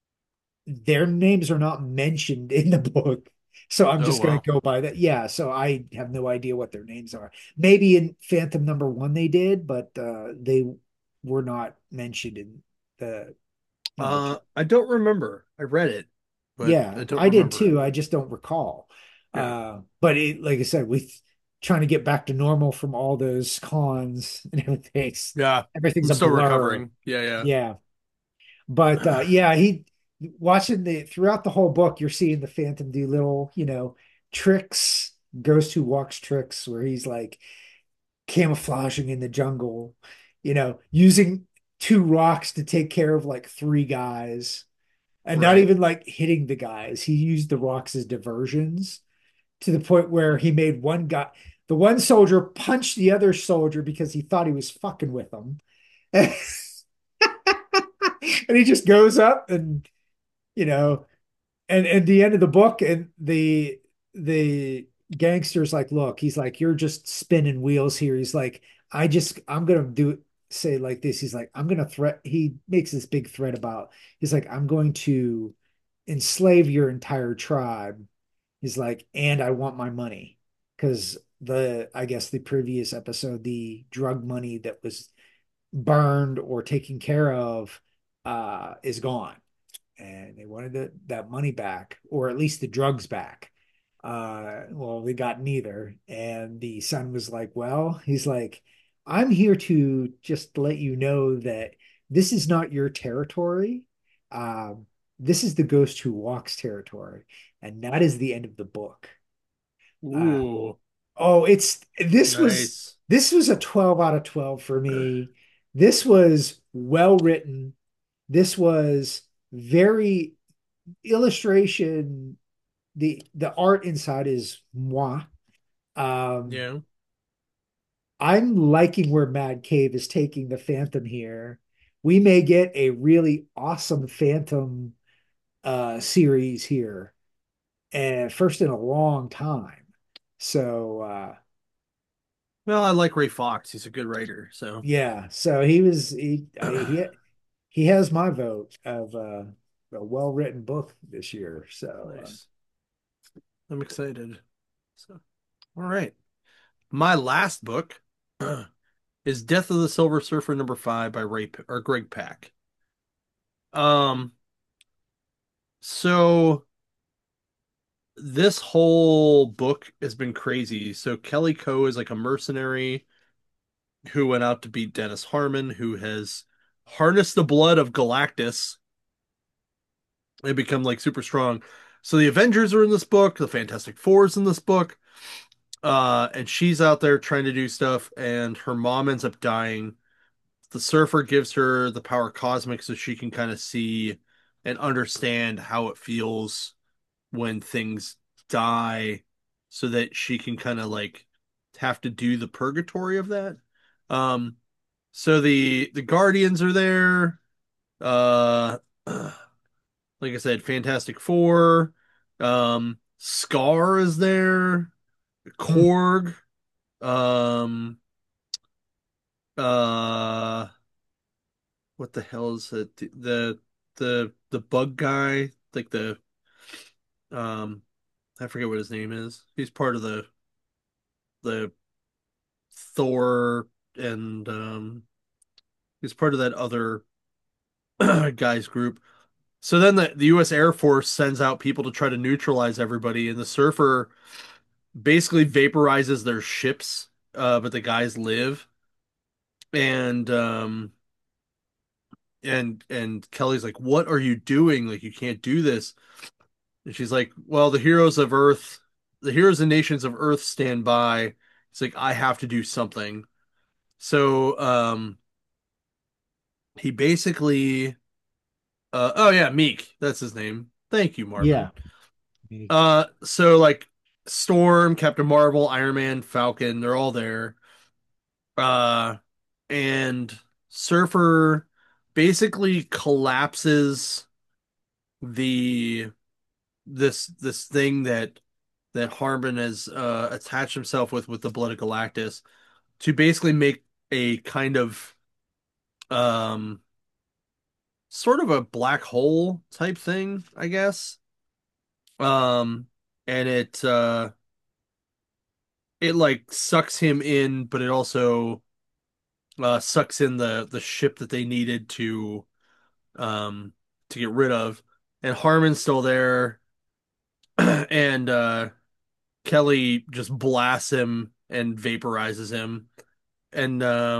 their names are not mentioned in the book. So I'm Oh just going well. to go by that. Yeah. So I have no idea what their names are. Maybe in Phantom number 1 they did, but they were not mentioned in the number 2. I don't remember. I read it, but Yeah, I don't I did remember it. too. I just don't recall. Yeah. But like I said, we trying to get back to normal from all those cons and Yeah. everything's I'm a still blur. recovering. Yeah, yeah. Yeah. But yeah, he watching the throughout the whole book, you're seeing the Phantom do little, tricks, Ghost Who Walks tricks where he's like camouflaging in the jungle, using 2 rocks to take care of like 3 guys and not Right. even like hitting the guys. He used the rocks as diversions to the point where he made the one soldier punch the other soldier because he thought he was fucking with him. And he just goes up and, you know, and at the end of the book, and the gangster's like, look, he's like, you're just spinning wheels here. He's like, I'm gonna say like this. He's like, I'm gonna threat. He makes this big threat about. He's like, I'm going to enslave your entire tribe. He's like, and I want my money because I guess the previous episode, the drug money that was burned or taken care of is gone. And they wanted that money back, or at least the drugs back. Well, they got neither. And the son was like, well, he's like, I'm here to just let you know that this is not your territory. Um, this is the ghost who walks territory. And that is the end of the book. Uh, Ooh, oh, nice. this was a 12 out of 12 for me. This was well written. This was very illustration. The art inside is moi. Um, Yeah. I'm liking where Mad Cave is taking the Phantom here. We may get a really awesome Phantom series here, and first in a long time. So Well, I like Ray Fox. He's a good writer, so yeah, so he has my vote of a well-written book this year. So nice. I'm excited. So, all right. My last book is Death of the Silver Surfer number 5 by Greg Pak. Um, so this whole book has been crazy. So Kelly Coe is like a mercenary who went out to beat Dennis Harmon, who has harnessed the blood of Galactus and become like super strong. So the Avengers are in this book, the Fantastic Four is in this book, and she's out there trying to do stuff, and her mom ends up dying. The Surfer gives her the power cosmic so she can kind of see and understand how it feels when things die, so that she can kind of like have to do the purgatory of that. Um, so the Guardians are there. Uh, like I said, Fantastic Four. Scar is there. hmm. Korg. Um, uh, what the hell is it? The bug guy, like the um, I forget what his name is. He's part of the Thor, and he's part of that other guy's group. So then the U.S. Air Force sends out people to try to neutralize everybody, and the Surfer basically vaporizes their ships, but the guys live. And and Kelly's like, "What are you doing? Like, you can't do this." And she's like, "Well, the heroes and nations of Earth stand by." It's like, I have to do something. So he basically, oh yeah, Meek, that's his name. Thank you, Marvin. Yeah. So like Storm, Captain Marvel, Iron Man, Falcon, they're all there. Uh, and Surfer basically collapses the this thing that Harmon has attached himself with the blood of Galactus to basically make a kind of um sort of a black hole type thing, I guess. Um, and it like sucks him in, but it also sucks in the ship that they needed um to get rid of. And Harmon's still there, and Kelly just blasts him and vaporizes him. And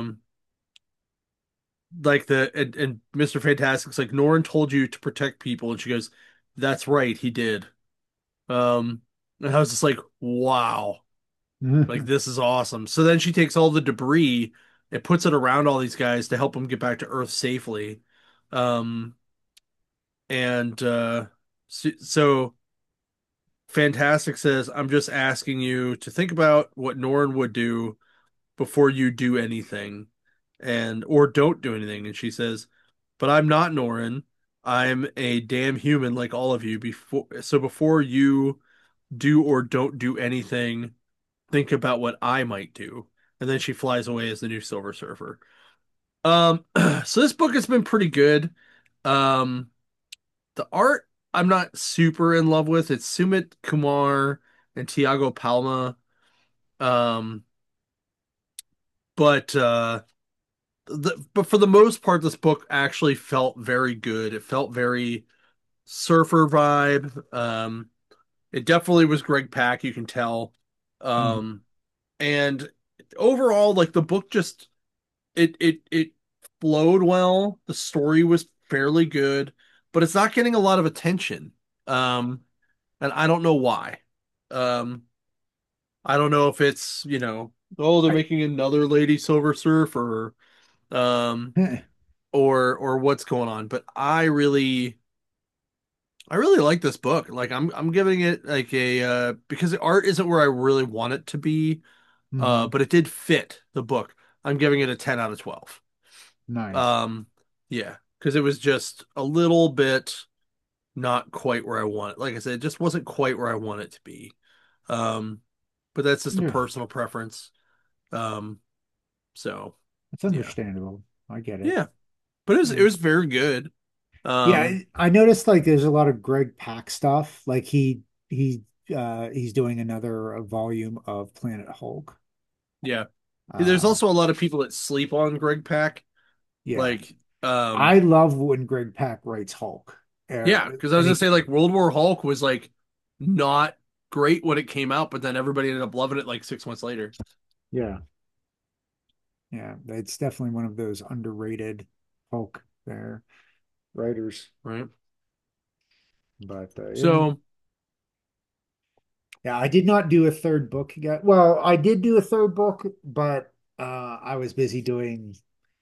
like and Mr. Fantastic's like, Norrin told you to protect people, and she goes, "That's right, he did." And I was just like, wow, like this is awesome. So then she takes all the debris and puts it around all these guys to help them get back to Earth safely. Um, and so Fantastic says, I'm just asking you to think about what Norrin would do before you do anything, and or don't do anything. And she says, but I'm not Norrin. I'm a damn human like all of you. Before you do or don't do anything, think about what I might do. And then she flies away as the new Silver Surfer. So this book has been pretty good. Um, the art I'm not super in love with. It's Sumit Kumar and Tiago Palma. Um, but but for the most part, this book actually felt very good. It felt very surfer vibe. It definitely was Greg Pak, you can tell. Mhm. Um, and overall, like the book just it flowed well. The story was fairly good, but it's not getting a lot of attention. Um, and I don't know why. Um, I don't know if it's, oh, they're I, making another Lady Silver Surfer, um, or what's going on. But I really like this book. Like I'm giving it like a because the art isn't where I really want it to be, Mhm. but it did fit the book. I'm giving it a 10 out of 12. Nice. Um, yeah, because it was just a little bit not quite where I want it. Like I said, it just wasn't quite where I want it to be. Um, but that's just a Yeah, personal preference. Um, so that's yeah, understandable. I get it. yeah, but it Yeah. was very good. Yeah, Um, I noticed like there's a lot of Greg Pak stuff. Like he's doing another volume of Planet Hulk. yeah, there's Uh also a lot of people that sleep on Greg Pak. yeah. Like, I love when Greg Pak writes Hulk. yeah, because I was And gonna it say like World War Hulk was like not great when it came out, but then everybody ended up loving it like 6 months later. yeah, yeah, it's definitely one of those underrated Hulk there writers. Right. But So yeah, I did not do a third book yet. Well, I did do a third book, but I was busy doing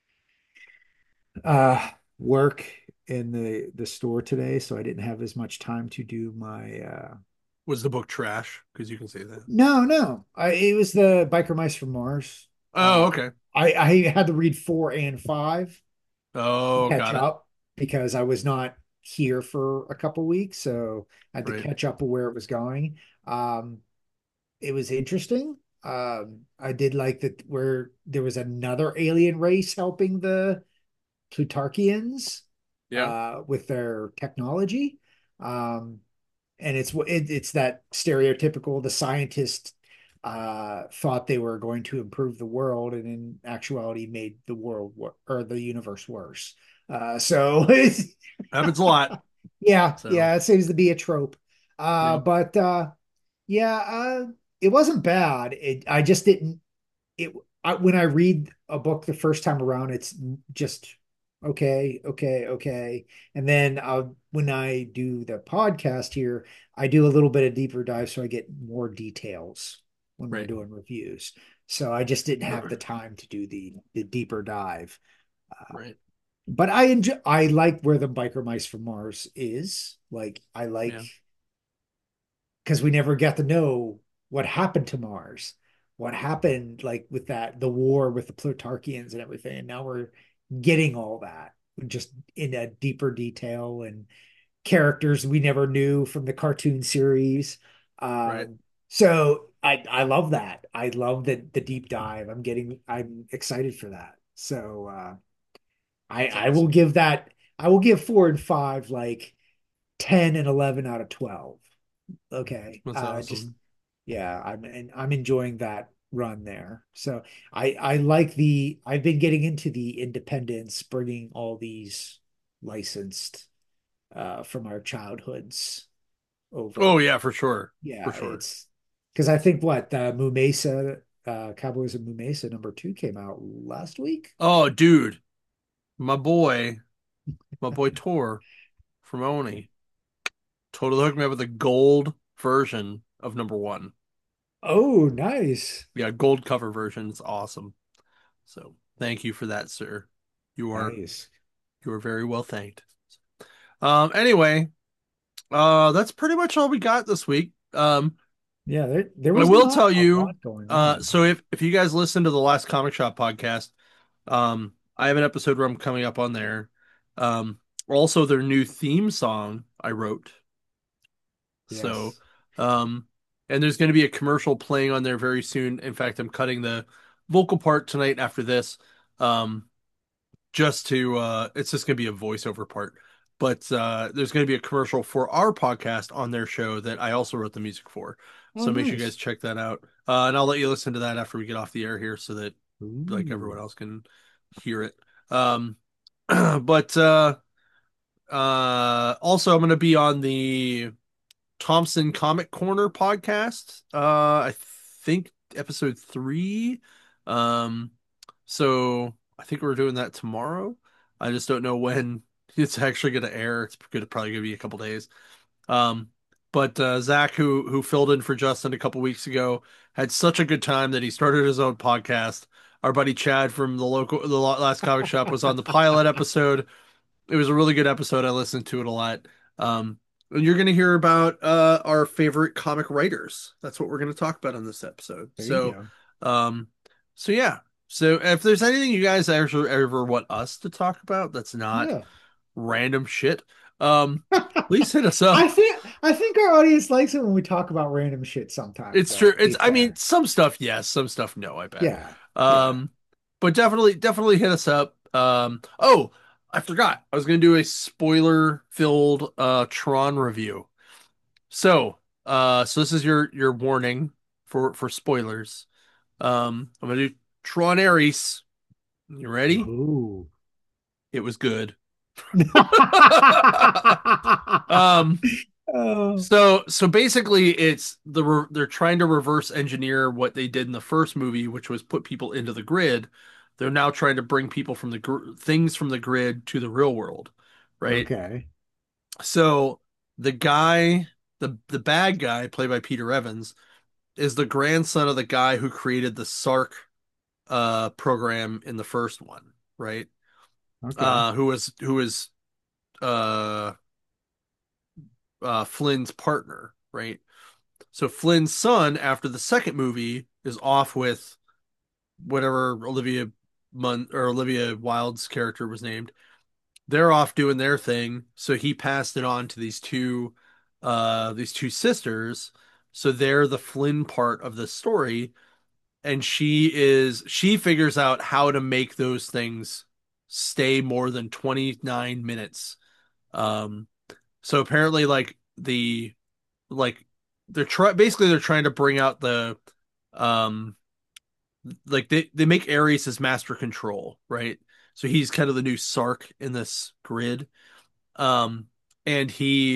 work in the store today, so I didn't have as much time to do my was the book trash? Because you can say that. no. It was the Biker Mice from Mars. Oh, okay. I had to read 4 and 5 to Oh, catch got it. up because I was not here for a couple weeks, so I had to Right. catch up with where it was going. Um, it was interesting. I did like that where there was another alien race helping the Plutarchians Yeah. with their technology. Um, and it's that stereotypical the scientists thought they were going to improve the world and in actuality made the world or the universe worse. So Happens a lot. So, yeah, it seems to be a trope. yeah. But yeah, it wasn't bad. I just didn't it when I read a book the first time around, it's just okay. And then when I do the podcast here, I do a little bit of deeper dive so I get more details when we're Right. doing reviews. So I just didn't have the time to do the deeper dive. Right. But I like where the Biker Mice from Mars is. Like I like Yeah. because we never got to know what happened to Mars, what happened like with the war with the Plutarchians and everything. And now we're getting all that just in a deeper detail and characters we never knew from the cartoon series. Right. So I love that. I love the deep dive. I'm excited for that. So That's I will awesome. give that I will give 4 and 5 like 10 and 11 out of 12. Okay. That's Just awesome. yeah, I'm enjoying that run there. So I like I've been getting into the independence, bringing all these licensed from our childhoods Oh, over. yeah, for sure. For Yeah, sure. it's because I think what Mumesa Cowboys of Mumesa #2 came out last week. Oh, dude, my boy Tor from Oni totally hooked me up with a gold version of #1. Oh, nice, Yeah, gold cover version. It's awesome. So thank you for that, sir. You are nice. you are very well thanked. Anyway, that's pretty much all we got this week. Yeah, there I was will not tell a you, lot going on. so if you guys listen to the last Comic Shop podcast, I have an episode where I'm coming up on there. Um, also their new theme song I wrote. So, Yes. um, and there's going to be a commercial playing on there very soon. In fact, I'm cutting the vocal part tonight after this, just to it's just going to be a voiceover part. but there's going to be a commercial for our podcast on their show that I also wrote the music for. Oh, So make sure you guys nice. check that out. And I'll let you listen to that after we get off the air here so that like everyone Ooh. else can hear it. But also I'm going to be on the Thompson Comic Corner podcast. I think episode 3. Um, so I think we're doing that tomorrow. I just don't know when it's actually going to air. It's gonna probably going to be a couple days. Um, but Zach, who filled in for Justin a couple weeks ago, had such a good time that he started his own podcast. Our buddy Chad from the last comic shop was on the pilot episode. It was a really good episode. I listened to it a lot. And you're going to hear about our favorite comic writers. That's what we're going to talk about on this episode. There you So, go. um, so yeah. So if there's anything you guys ever want us to talk about that's not Yeah. random shit, please hit us up. I think our audience likes it when we talk about random shit sometimes, It's though, true. to It's be I mean fair. some stuff yes, some stuff no, I bet. Yeah. Yeah. Um, but definitely hit us up. Oh, I forgot. I was gonna do a spoiler filled Tron review. So, so this is your warning for spoilers. I'm gonna do Tron Ares. You ready? Ooh. It was good. Um, Oh, so basically, they're trying to reverse engineer what they did in the first movie, which was put people into the grid. They're now trying to bring people from things from the grid to the real world, right? okay. So the guy, the bad guy, played by Peter Evans, is the grandson of the guy who created the Sark program in the first one, right? Okay. Who was uh Flynn's partner, right? So Flynn's son, after the second movie, is off with whatever Olivia Wilde's character was named. They're off doing their thing, so he passed it on to these two sisters. So they're the Flynn part of the story, and she figures out how to make those things stay more than 29 minutes. Um, so apparently like they're trying to bring out um they make Ares as master control, right? So he's kind of the new Sark in this grid. Um and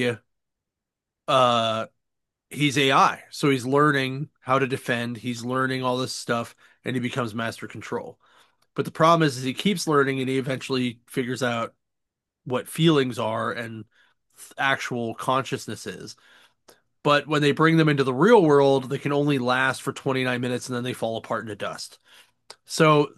uh he's AI. So he's learning how to defend, he's learning all this stuff, and he becomes master control. But the problem is he keeps learning and he eventually figures out what feelings are and actual consciousness is. But when they bring them into the real world, they can only last for 29 minutes and then they fall apart into dust. So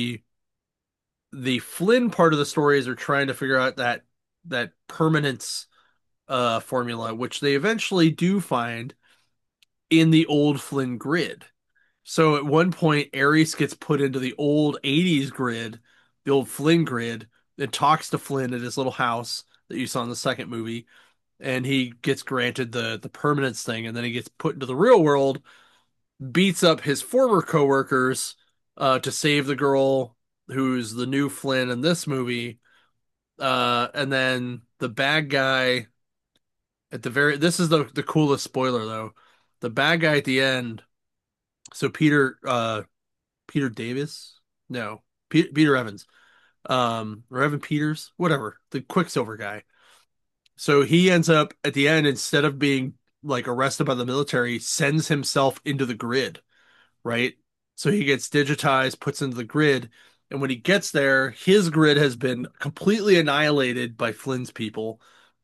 the Flynn part of the story is they're trying to figure out that permanence formula, which they eventually do find in the old Flynn grid. So at one point, Ares gets put into the old 80s grid, the old Flynn grid, and talks to Flynn at his little house that you saw in the second movie, and he gets granted the permanence thing, and then he gets put into the real world, beats up his former coworkers to save the girl who's the new Flynn in this movie. And then the bad guy at the very this is the coolest spoiler though. The bad guy at the end, so Peter Davis? No. Peter Evans. Or Evan Peters, whatever, the Quicksilver guy. So he ends up at the end, instead of being like arrested by the military, sends himself into the grid, right? So he gets digitized, puts into the grid, and when he gets there, his grid has been completely annihilated by Flynn's people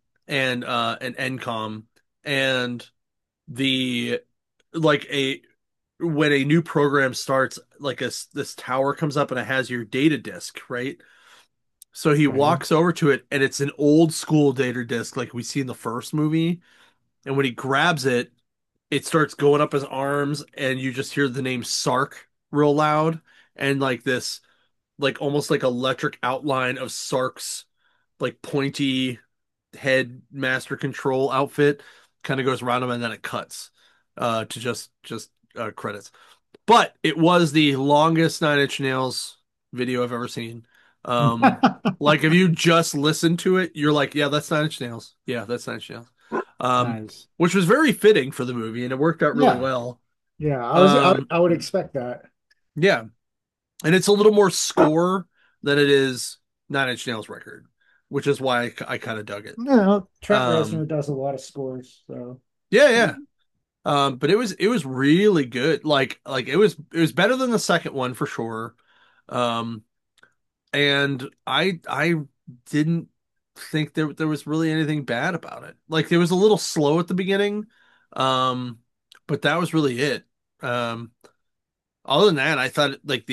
and Encom, and the like a when a new program starts, like this tower comes up and it has your data disk, right? So he Okay. walks over to it and it's an old school data disk like we see in the first movie. And when he grabs it, it starts going up his arms and you just hear the name Sark real loud, and like this like almost like electric outline of Sark's like pointy head master control outfit kind of goes around him, and then it cuts to just credits. But it was the longest Nine Inch Nails video I've ever seen. Um, like if you just listen to it, you're like, yeah, that's Nine Inch Nails. Yeah, that's Nine Inch Nails. Um, Nice. which was very fitting for the movie, and it worked out really Yeah. well. Yeah. Um, I would expect that. yeah, and it's a little more score than it is Nine Inch Nails record, which is why I kind of dug it. No, Trent Reznor Um, does a lot of scores, so yeah, yeah. But it was really good. Like it was better than the second one for sure. Um, and I didn't think there was really anything bad about it. Like it was a little slow at the beginning, um, but that was really it. Um, other than that, I thought like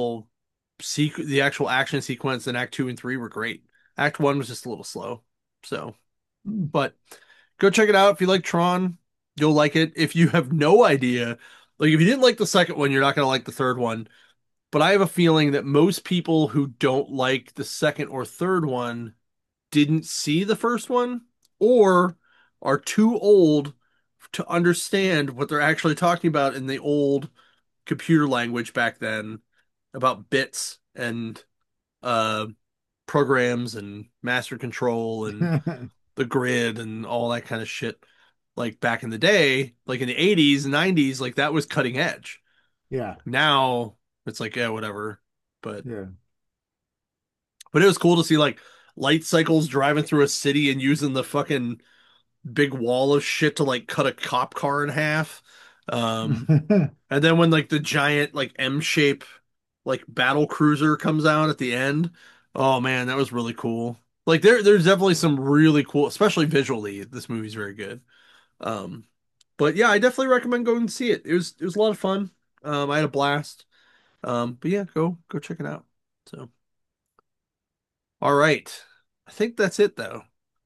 the actual action sequence in Act 2 and 3 were great. Act 1 was just a little slow. So, mm. but go check it out if you like Tron. You'll like it. If you have no idea, like if you didn't like the second one, you're not going to like the third one. But I have a feeling that most people who don't like the second or third one didn't see the first one or are too old to understand what they're actually talking about in the old computer language back then about bits and uh, programs and master control and the grid and all that kind of shit. Like back in the day, like in the 80s, 90s, like that was cutting edge. Yeah. Now it's like, yeah, whatever. But Yeah. But it was cool to see like light cycles driving through a city and using the fucking big wall of shit to like cut a cop car in half. Um, and then when like the giant like M shape like battle cruiser comes out at the end, oh man, that was really cool. Like there's definitely some really cool, especially visually, this movie's very good. Um, but yeah, I definitely recommend going to see it. It was a lot of fun. I had a blast. But yeah, go check it out. So, all right. I think that's it though.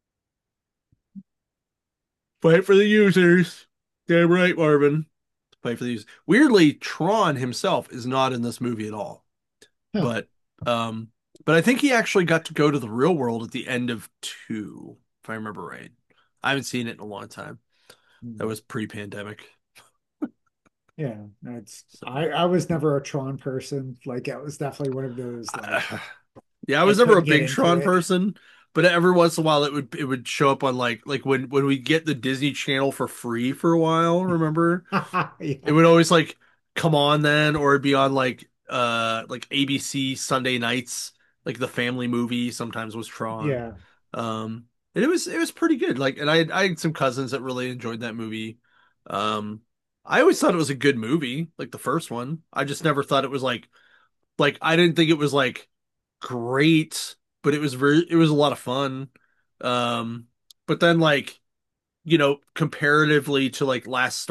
Fight for the users. Damn right, Marvin. Fight for the users. Weirdly, Tron himself is not in this movie at all. Huh. But um but I think he actually got to go to the real world at the end of two, if I remember right. I haven't seen it in a long time. That Mm. was pre-pandemic. Yeah, that's So I was never a Tron person. Like it was definitely one of those like uh, yeah, I I was never a couldn't get big into Tron it. person, but every once in a while it would show up on like when we get the Disney Channel for free for a while, remember? It Yeah. would always like come on then, or it'd be on like ABC Sunday nights, like the family movie sometimes was Tron. Yeah. And it was pretty good. Like, and I had some cousins that really enjoyed that movie. Um I always thought it was a good movie, like the first one. I just never thought it was like I didn't think it was like great, but it was a lot of fun. Um but then comparatively to like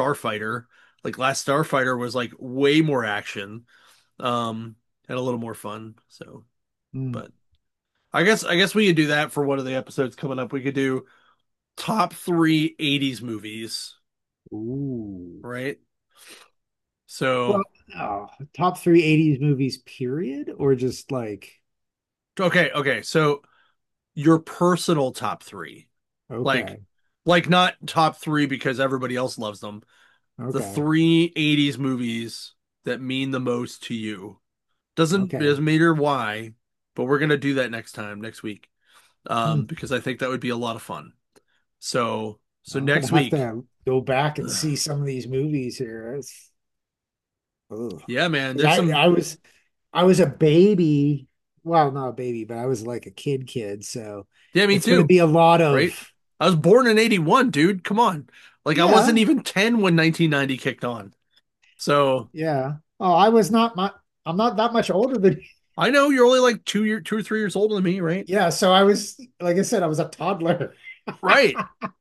Last Starfighter was like way more action, and a little more fun. So, Mm. but I guess we could do that for one of the episodes coming up. We could do top three 80s movies, Ooh. right? Well, So, oh, top three 80s movies, period, or just like okay. So your personal top three, like, okay, like not top three because everybody else loves them. The okay, three 80s movies that mean the most to you. Doesn't okay. doesn't matter why, but we're gonna do that next week. Hmm. Because I think that would be a lot of fun. So I'm gonna next have week, to go back and see some of these movies here. Ugh. yeah, man, 'Cause there's some. I was a baby. Well, not a baby, but I was like a kid. So Yeah, me it's going to too. be a lot Right? of, I was born in 81, dude. Come on. Like I wasn't yeah, even 10 when 1990 kicked on. So yeah. Oh, I was not my, I'm not that much older than, I know you're only like 2 or 3 years older than me, right? yeah. So I was, like I said, I was a toddler. Right.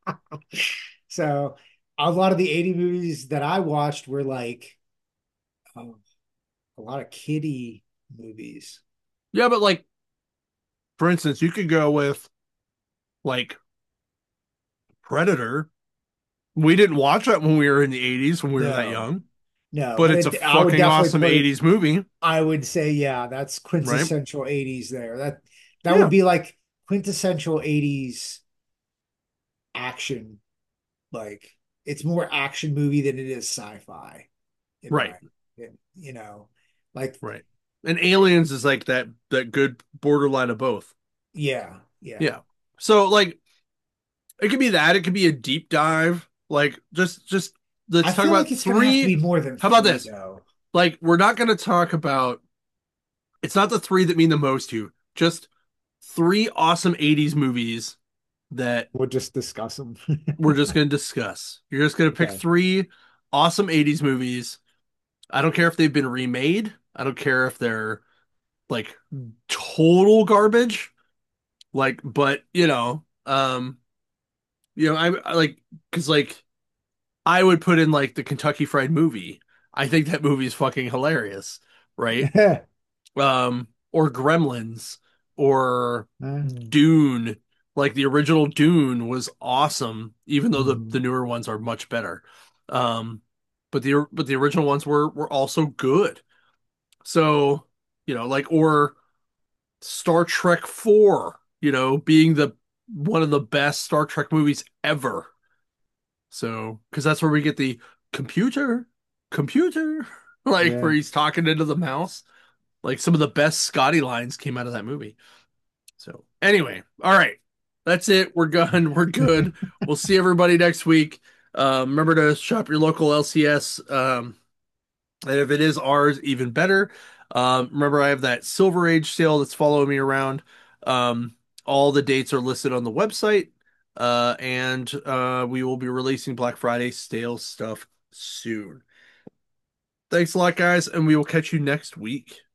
So a lot of the 80 movies that I watched were like um, a lot of kiddie movies. Yeah, but like for instance, you could go with like Predator. We didn't watch that when we were in the 80s when we were that No, young, no, but but it's a I would fucking definitely awesome put it 80s movie, I would say, yeah, that's right? quintessential 80s there. That would Yeah, be like quintessential 80s action. Like it's more action movie than it is sci-fi, in right, my opinion. You know, like right. And Aliens is like that good borderline of both. Yeah, yeah. Yeah. So like it could be that, it could be a deep dive. Like just I let's talk feel like about it's gonna have to be three. more than How about three this? though. Like we're not going to talk about it's not the three that mean the most to you. Just three awesome 80s movies that We'll just discuss them. we're just going to discuss. You're just going to pick Okay. three awesome 80s movies. I don't care if they've been remade. I don't care if they're like total garbage. Like, but I like because like I would put in like the Kentucky Fried Movie. I think that movie is fucking hilarious, right? Or Gremlins or Dune. Like the original Dune was awesome, even though the Mhm. newer ones are much better. Um, but the original ones were also good. So, like or Star Trek 4, being the one of the best Star Trek movies ever. So, because that's where we get the computer, computer, like where Yeah. he's talking into the mouse. Like some of the best Scotty lines came out of that movie. So, anyway, all right. That's it. We're done. We're good. We'll see everybody next week. Remember to shop your local LCS. And if it is ours, even better. Remember, I have that Silver Age sale that's following me around. Um, all the dates are listed on the website. And we will be releasing Black Friday stale stuff soon. Thanks a lot, guys, and we will catch you next week.